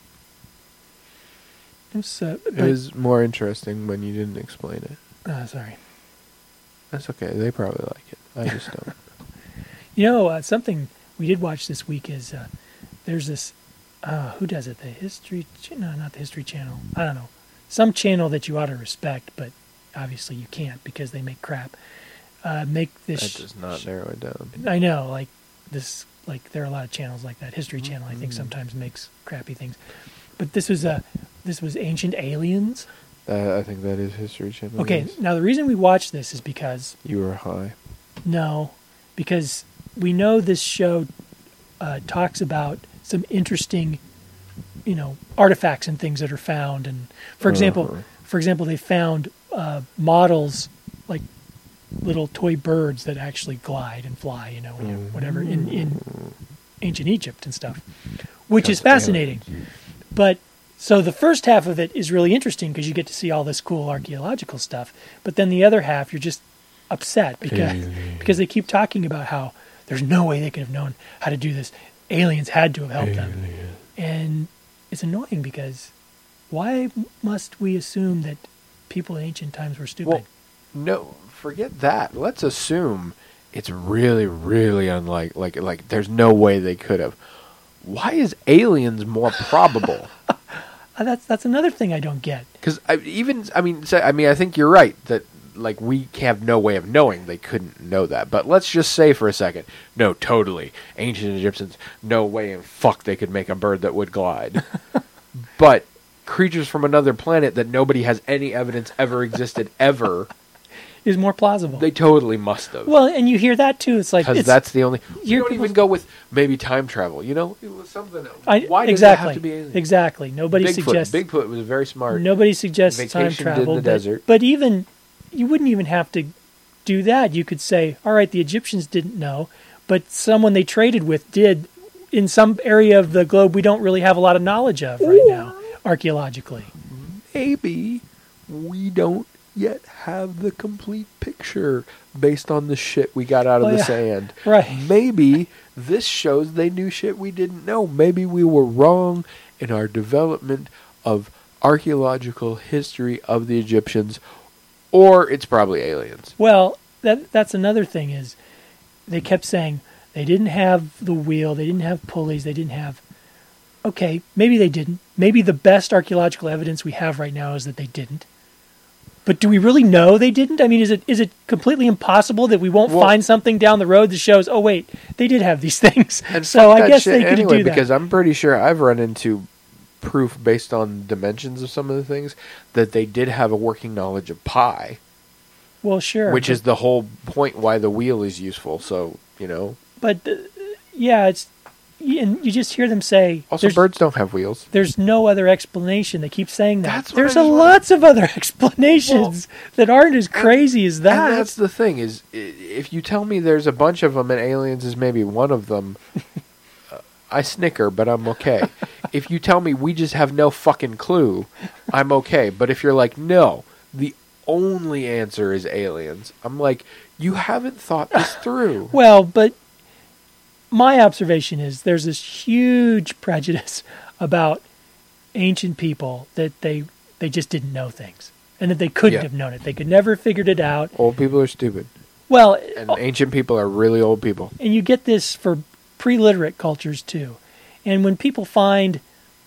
It was more interesting when you didn't explain it. Sorry. That's okay. They probably like it. I just don't. Something we did watch this week is there's this who does it? The History? No, not the History Channel. I don't know. Some channel that you ought to respect, but obviously you can't because they make crap. Make this. That does not narrow it down. I know, like this. Like there are a lot of channels like that. History Channel, I think, sometimes makes crappy things. But this was Ancient Aliens. I think that is History Channel. Okay, yes. now the reason we watched this is because You were high. No, because we know this show talks about some interesting, artifacts and things that are found. And for example, they found models like little toy birds that actually glide and fly, whatever in ancient Egypt and stuff, which is fascinating. But So the first half of it is really interesting because you get to see all this cool archaeological stuff. But then the other half, you're just upset because they keep talking about how there's no way they could have known how to do this. Aliens had to have helped them. And it's annoying because why must we assume that people in ancient times were stupid? Well, no, forget that. Let's assume it's really, really unlikely. Like there's no way they could have. Why is aliens more probable? That's another thing I don't get. Because I think you're right that like we have no way of knowing they couldn't know that. But let's just say for a second, no, totally, ancient Egyptians, no way in fuck they could make a bird that would glide. But creatures from another planet that nobody has any evidence ever existed ever is more plausible. They totally must have. Well, and you hear that too. It's like because that's the only. You don't people, even go with maybe time travel. You know, it was something. Why does exactly, it have to be aliens? Exactly. Nobody suggests. Bigfoot was very smart. Nobody suggests time travel. In the desert. But even you wouldn't even have to do that. You could say, all right, the Egyptians didn't know, but someone they traded with did. In some area of the globe, we don't really have a lot of knowledge of right now, archaeologically. Maybe we don't yet have the complete picture based on the shit we got out of the sand. Right. Maybe this shows they knew shit we didn't know. Maybe we were wrong in our development of archaeological history of the Egyptians, or it's probably aliens. Well, that's another thing is they kept saying they didn't have the wheel, they didn't have pulleys, they didn't have... Okay, maybe they didn't. Maybe the best archaeological evidence we have right now is that they didn't. But do we really know they didn't? I mean, is it completely impossible that we won't find something down the road that shows, oh, wait, they did have these things. And so I guess they could anyway, do that. Because I'm pretty sure I've run into proof based on dimensions of some of the things that they did have a working knowledge of pi. Well, sure. Which is the whole point why the wheel is useful, so, you know. But, and you just hear them say... Also, birds don't have wheels. There's no other explanation. They keep saying that. There's lots of other explanations that aren't as crazy as that. And that's the thing, is if you tell me there's a bunch of them and aliens is maybe one of them, I snicker, but I'm okay. If you tell me we just have no fucking clue, I'm okay. But if you're like, no, the only answer is aliens, I'm like, you haven't thought this through. Well, but... my observation is there's this huge prejudice about ancient people that they just didn't know things and that they couldn't have known it. They could never figured it out. Old people are stupid. Well, and ancient people are really old people. And you get this for pre-literate cultures too. And when people find,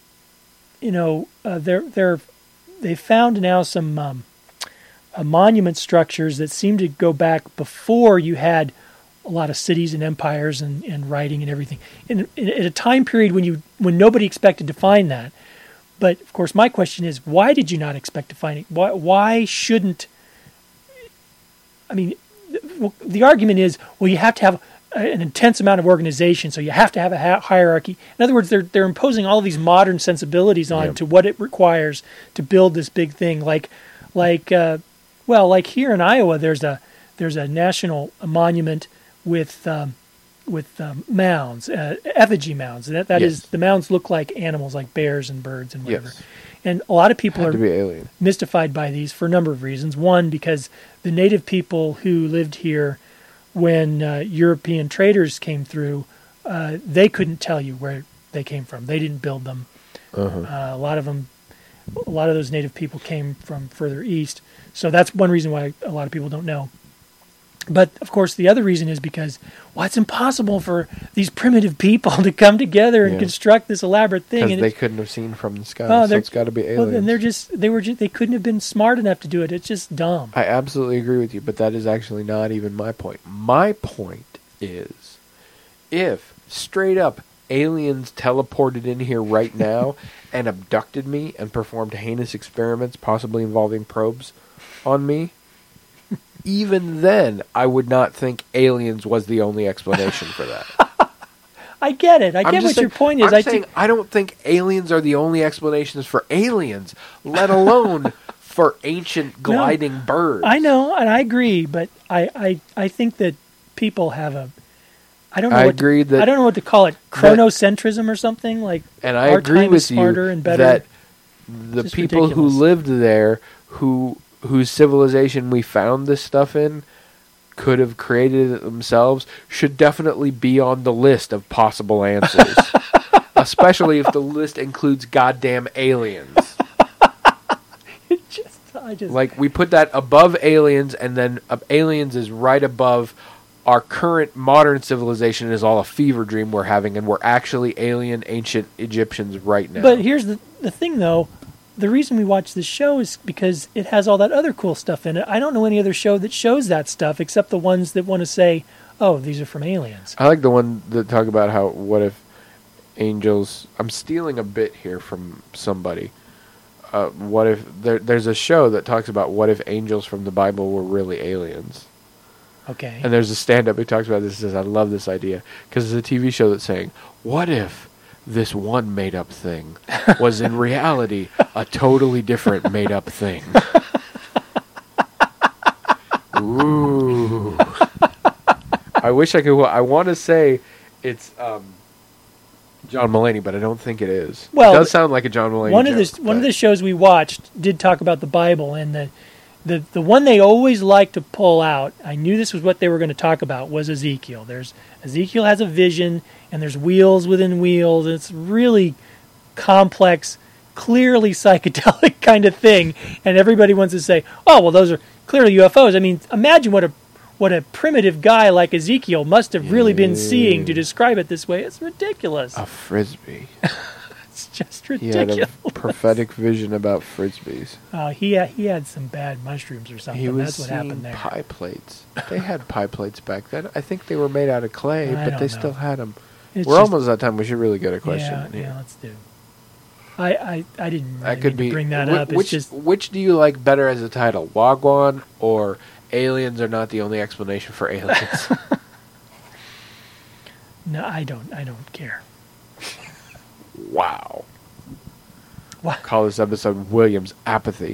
they found now some monument structures that seem to go back before you had a lot of cities and empires and writing and everything. In at a time period when nobody expected to find that. But of course, my question is, why did you not expect to find it? Why shouldn't? I mean, the argument is, well, you have to have an intense amount of organization, so you have to have a hierarchy. In other words, they're imposing all of these modern sensibilities on to what it requires to build this big thing. Like here in Iowa, there's a national monument with mounds, effigy mounds. That is, the mounds look like animals, like bears and birds and whatever. Yes. And a lot of people are mystified by these for a number of reasons. One, because the native people who lived here when European traders came through, they couldn't tell you where they came from. They didn't build them. A lot of those native people came from further east. So that's one reason why a lot of people don't know. But, of course, the other reason is because, it's impossible for these primitive people to come together and construct this elaborate thing. Because they couldn't have seen from the sky, so it's got to be aliens. Well, and they couldn't have been smart enough to do it. It's just dumb. I absolutely agree with you, but that is actually not even my point. My point is, if, straight up, aliens teleported in here right now and abducted me and performed heinous experiments, possibly involving probes, on me, even then, I would not think aliens was the only explanation for that. I get it. I get what your point is. I don't think aliens are the only explanations for aliens, let alone for ancient gliding birds. I know, and I agree, but I think that people have a... I don't know what to call it. Chronocentrism or something like. And I agree with you and better. that the Just people ridiculous. who lived there, whose civilization we found this stuff in, could have created it themselves, should definitely be on the list of possible answers. Especially if the list includes goddamn aliens. I just Like, we put that above aliens, and then aliens is right above our current modern civilization is all a fever dream we're having, and we're actually alien ancient Egyptians right now. But here's the thing, though. The reason we watch this show is because it has all that other cool stuff in it. I don't know any other show that shows that stuff except the ones that want to say, oh, these are from aliens. I like the one that talk about how, what if angels... I'm stealing a bit here from somebody. What if... There's a show that talks about what if angels from the Bible were really aliens. Okay. And there's a stand-up who talks about this and says, I love this idea. Because it's a TV show that's saying, what if this one made-up thing was in reality a totally different made-up thing? Ooh. I wish I could... I want to say it's John Mulaney, but I don't think it is. Well, it does sound like a John Mulaney one joke, of the shows we watched did talk about the Bible, and the one they always like to pull out, I knew this was what they were going to talk about, was Ezekiel. Ezekiel has a vision, and there's wheels within wheels. And it's really complex, clearly psychedelic kind of thing, and everybody wants to say, oh, well, those are clearly UFOs. I mean, imagine what a primitive guy like Ezekiel must have really been seeing to describe it this way. It's ridiculous. A frisbee. It's just He had ridiculous. a prophetic vision about frisbees. He had some bad mushrooms or something. He was That's what seeing happened there. pie plates. They had pie plates back then. I think they were made out of clay, I but don't they know. still had them. It's We're just- almost at that time. We should really get a question. Yeah, here. yeah, let's do. I didn't really That could mean be. to bring that whi- up. It's Which just which do you like better as a title, Wagwan or Aliens Are Not the Only Explanation for Aliens? no, I don't care. Wow. What? Call this episode William's Apathy.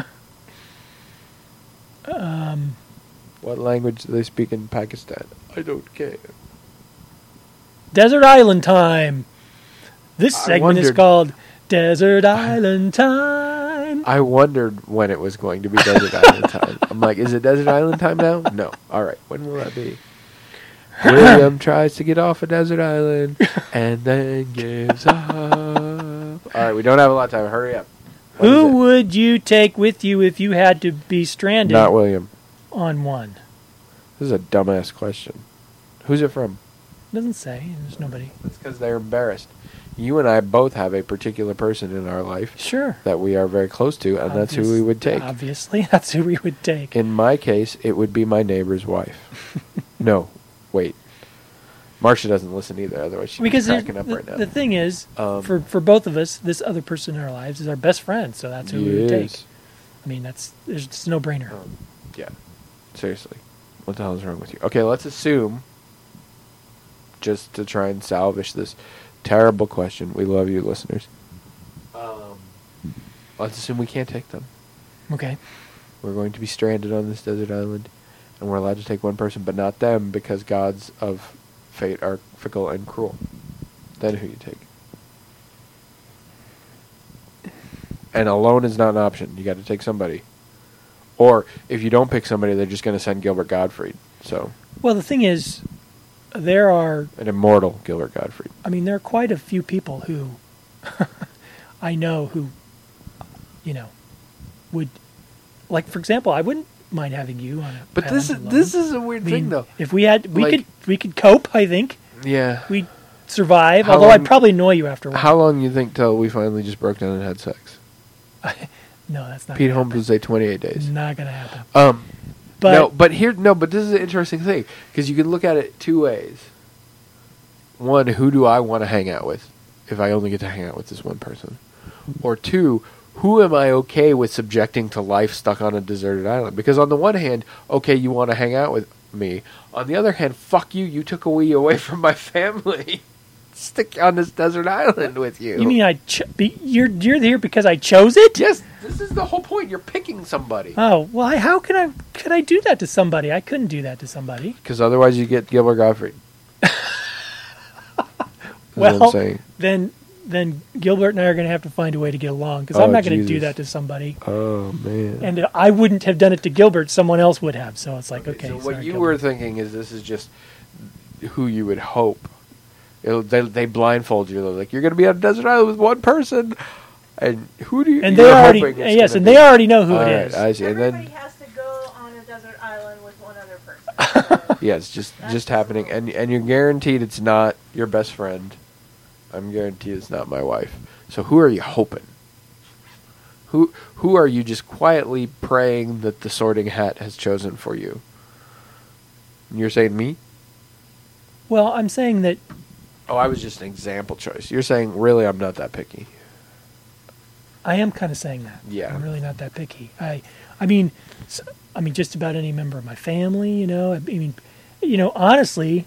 What language do they speak in Pakistan? I don't care. Desert Island time. This I segment is wondered- called Desert Island time. I wondered when it was going to be Desert Island time. I'm like, is it Desert Island time now? No. All right. When will that be? William tries to get off a desert island and then gives up. All right. We don't have a lot of time. Hurry up. What is Who it? would you take with you if you had to be stranded Not William. on one? This is a dumbass question. Who's it from? Doesn't say. There's nobody. It's because they're embarrassed. You and I both have a particular person in our life Sure. that we are very close to, and that's who we would take. Obviously, that's who we would take. In my case, it would be my neighbor's wife. No, wait. Marcia doesn't listen either, otherwise she'd Because be cracking up right now. the thing is, Um, for both of us, this other person in our lives is our best friend, so that's who we would take. Yes. I mean, it's a no-brainer. Yeah. Seriously. What the hell is wrong with you? Okay, let's assume, just to try and salvage this terrible question. We love you, listeners. Let's assume we can't take them. Okay. We're going to be stranded on this desert island, and we're allowed to take one person, but not them, because gods of fate are fickle and cruel. Then who you take? And alone is not an option. You got to take somebody. Or if you don't pick somebody, they're just going to send Gilbert Gottfried. So, Well, the thing is, there are an immortal Gilbert Gottfried. I mean, there are quite a few people who I know who, would, like, for example, I wouldn't mind having you on a But island this alone. is a weird I mean, thing, though. if we had, Like- we could cope. I think Yeah. we'd survive. How although long- I'd probably annoy you after a while. How long you think till we finally just broke down and had sex? No, that's not. Pete gonna Holmes happen. would say 28 days. Not gonna happen. But but this is an interesting thing, because you can look at it two ways. One, who do I want to hang out with if I only get to hang out with this one person? Or two, who am I okay with subjecting to life stuck on a deserted island? Because on the one hand, okay, you want to hang out with me. On the other hand, fuck you, you took me away from my family. Stick on this desert island with you. You mean you're here because I chose it? Yes, this is the whole point. You're picking somebody. Oh well, how could I do that to somebody? I couldn't do that to somebody. Because otherwise you get Gilbert Gottfried. That's what I'm Well, saying. then then Gilbert and I are going to have to find a way to get along because Oh, I'm not going to do Jesus. that to somebody. Oh man. And I wouldn't have done it to Gilbert; someone else would have. So it's like, okay. So what sorry, you Gilbert. were thinking is this is just who you would hope. They blindfold you. They're like, you're going to be on a desert island with one person, and who do you? And you're they already, hoping it's yes, gonna and be- they already know who All it right, is. I see. And Everybody then has to go on a desert island with one other person. yeah, it's just happening, and you're guaranteed it's not your best friend. I'm guaranteed it's not my wife. So who are you hoping? Who are you just quietly praying that the Sorting Hat has chosen for you? And you're saying me? Well, I'm saying that Oh, I was just an example choice. You're saying really I'm not that picky. I am kind of saying that. Yeah. I'm really not that picky. I mean, just about any member of my family. You know, I mean, honestly,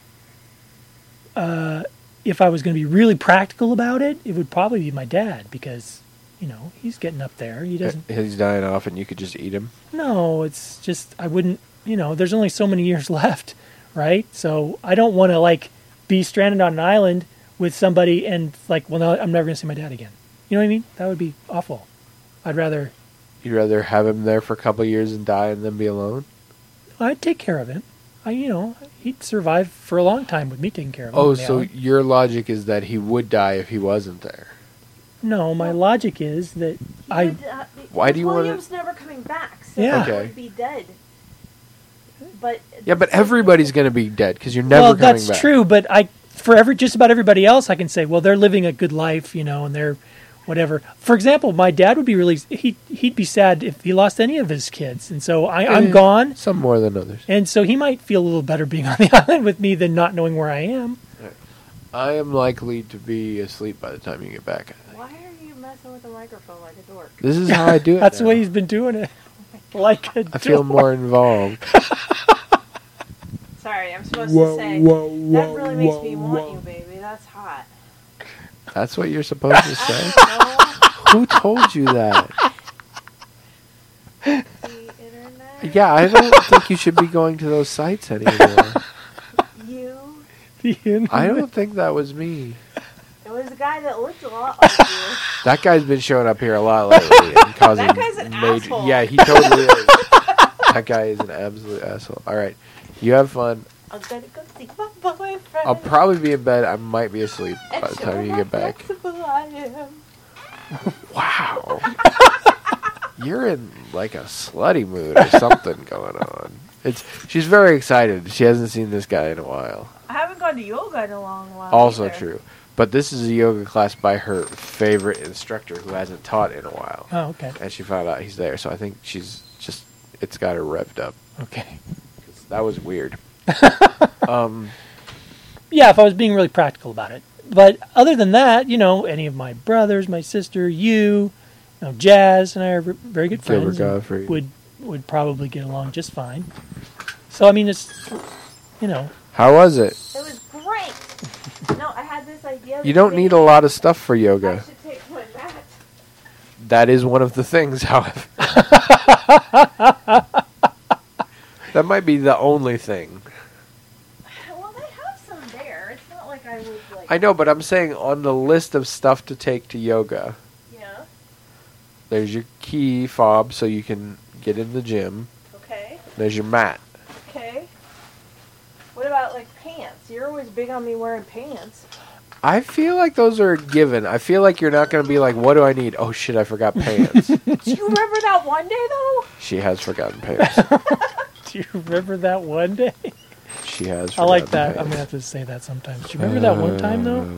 if I was going to be really practical about it, it would probably be my dad because, he's getting up there. He doesn't. He's dying off, and you could just eat him. No, it's just I wouldn't. There's only so many years left, right? So I don't want to be stranded on an island with somebody and no, I'm never going to see my dad again. You know what I mean? That would be awful. I'd rather. You'd rather have him there for a couple of years and die and then be alone? I'd take care of him. He'd survive for a long time with me taking care of him. Oh, on the so island. your logic is that he would die if he wasn't there. No, my logic is that Why do you wanna- William's never coming back, so Yeah. he Okay. would be dead. But Yeah, but everybody's going to be dead because you're never well, coming that's back. true. But just about everybody else, I can say, well, they're living a good life, and they're whatever. For example, my dad would be he'd be sad if he lost any of his kids, and so I'm gone, Some more than others. and so he might feel a little better being on the island with me than not knowing where I am. I am likely to be asleep by the time you get back. why are you messing with the microphone like a dork? This is how I do it. That's the now. way he's been doing it. Like a I feel dog. more involved. Sorry, I'm supposed to say that really makes me want you, baby. That's hot. That's what you're supposed to say? No, Who told you that? the internet. Yeah, I don't think you should be going to those sites anymore. You. I don't think that was me. It was a guy that looked a lot like you. That guy's been showing up here a lot lately and causing That guy's an major. asshole. Yeah, he totally is. That guy is an absolute asshole. All right, you have fun. I'm gonna go see my boyfriend. I'll probably be in bed. I might be asleep And by the show time you how get back. flexible I am. Wow, you're in like a slutty mood or something going on. She's very excited. She hasn't seen this guy in a while. I haven't gone to yoga in a long while. Also either. true. But this is a yoga class by her favorite instructor who hasn't taught in a while. Oh, okay. And she found out he's there, so I think it's got her revved up. Okay. 'Cause that was weird. Yeah, if I was being really practical about it. But other than that, any of my brothers, my sister, Jazz and I are very good Gilbert friends. and Gottfried. would probably get along just fine. So I mean, it's How was it? It was great. No, I had this idea. You don't need a lot of stuff for I yoga. should take my mat. That is one of the things, however. That might be the only thing. Well, they have some there. It's not like I would like. I know, but I'm saying on the list of stuff to take to yoga, Yeah. there's your key fob so you can get in the gym. Okay. There's your mat. Okay. What about like pants? You're always big on me wearing pants. I feel like those are a given. I feel like you're not going to be like, what do I need? Oh, shit, I forgot pants. Do you remember that one day though? She has forgotten pants. do you remember that one day? She has I forgotten like that. pants. I'm gonna have to say that sometimes. Do you remember that one time though?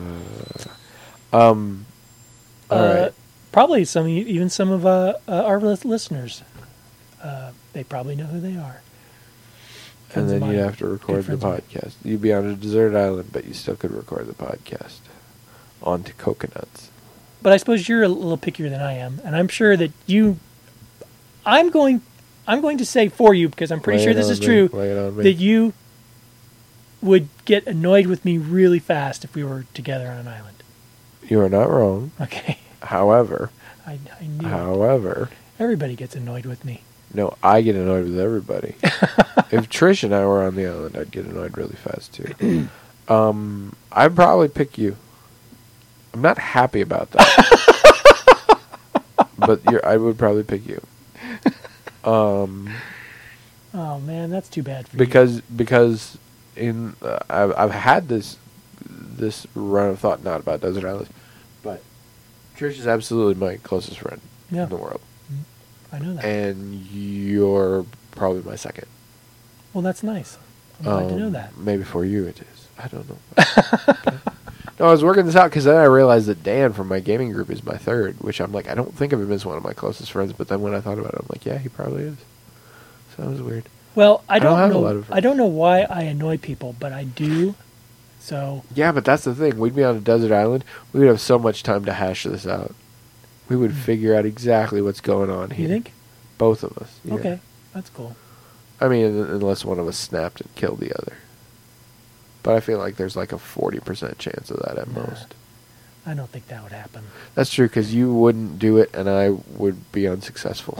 All right. Probably even some of our listeners. They probably know who they are. And Friends of then mine. you'd have to record the friends of mine. podcast. You'd be on a desert island, but you still could record the podcast onto coconuts. But I suppose you're a little pickier than I am, and I'm sure that I'm going to say for you because I'm pretty Lay sure it this on is me. true Lay it on me. that you would get annoyed with me really fast if we were together on an island. You are not wrong. Okay, However, I knew it. however, Everybody gets annoyed with me. no, I get annoyed with everybody. If Trish and I were on the island, I'd get annoyed really fast too. I'd probably pick you. I'm not happy about that. But I would probably pick you. Oh man, that's too bad for you. Because in I've had this run of thought, not about Desert Island, but Trish is absolutely my closest friend Yeah. in the world, I know that. and you're probably my second. Well, that's nice. I'm glad to know that. Maybe for you it is. I don't know. No, I was working this out because then I realized that Dan from my gaming group is my third, which I'm like, I don't think of him as one of my closest friends. But then when I thought about it, I'm like, yeah, he probably is. So that was weird. Well, I don't don't have a know. lot of friends. I don't know why I annoy people, but I do. So Yeah, but that's the thing. We'd be on a desert island. We would have so much time to hash this out. We would figure out exactly what's going on here. you think? Both of us. Yeah. Okay, that's cool. I mean, unless one of us snapped and killed the other. But I feel like there's like a 40% chance of that at Nah. most. I don't think that would happen. That's true, because you wouldn't do it, and I would be unsuccessful.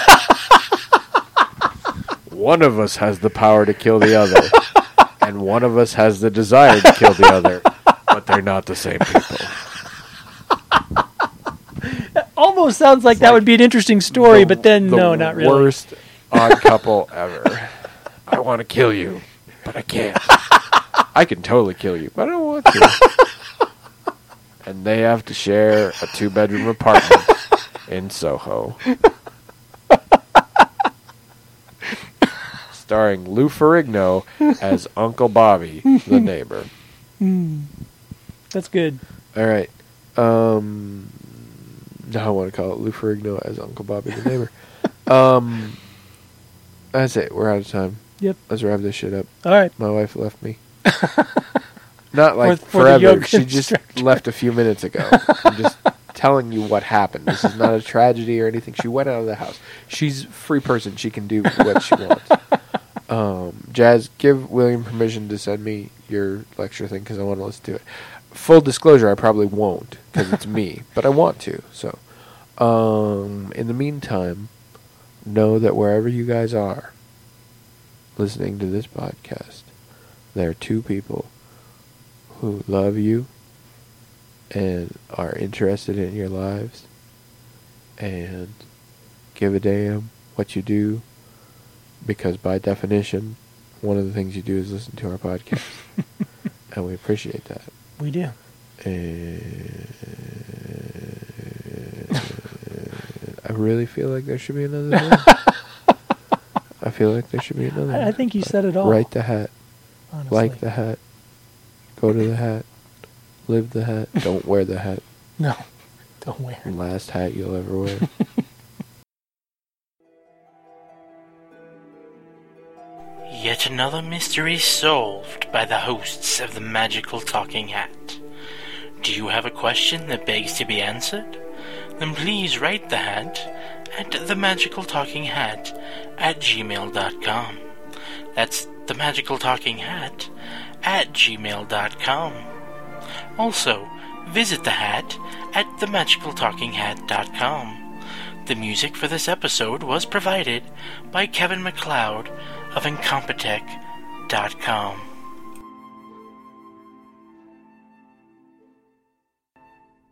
One of us has the power to kill the other, and one of us has the desire to kill the other, but they're not the same people. Almost sounds like that would be an interesting story, but then no, not really. Worst odd couple ever. I want to kill you, but I can't. I can totally kill you, but I don't want to. And they have to share a 2-bedroom apartment in Soho. Starring Lou Ferrigno as Uncle Bobby, the neighbor. That's good. All right. Now I want to call it Lou Ferrigno as Uncle Bobby, the neighbor. That's it. We're out of time. Yep. Let's wrap this shit up. All right. My wife left me. Not like For the forever. yoga She just instructor. left a few minutes ago. I'm just telling you what happened. This is not a tragedy or anything. She went out of the house. She's a free person. She can do what she wants. Jazz, give William permission to send me your lecture thing because I want to listen to it. Full disclosure, I probably won't because it's me, but I want to. So, in the meantime, know that wherever you guys are listening to this podcast, there are two people who love you and are interested in your lives and give a damn what you do, because by definition, one of the things you do is listen to our podcast. And we appreciate that. We do. And I really feel like there should be another one. I feel like there should be another one. I think you said it all. Write the hat. Honestly. Like the hat. Go to the hat. Live the hat. Don't wear the hat. No, don't wear it. Last hat you'll ever wear. Yet another mystery solved by the hosts of the Magical Talking Hat. Do you have a question that begs to be answered? Then please write the hat at themagicaltalkinghat@gmail.com. That's themagicaltalkinghat@gmail.com. Also, visit the hat at themagicaltalkinghat.com. The music for this episode was provided by Kevin MacLeod of Incompetech.com.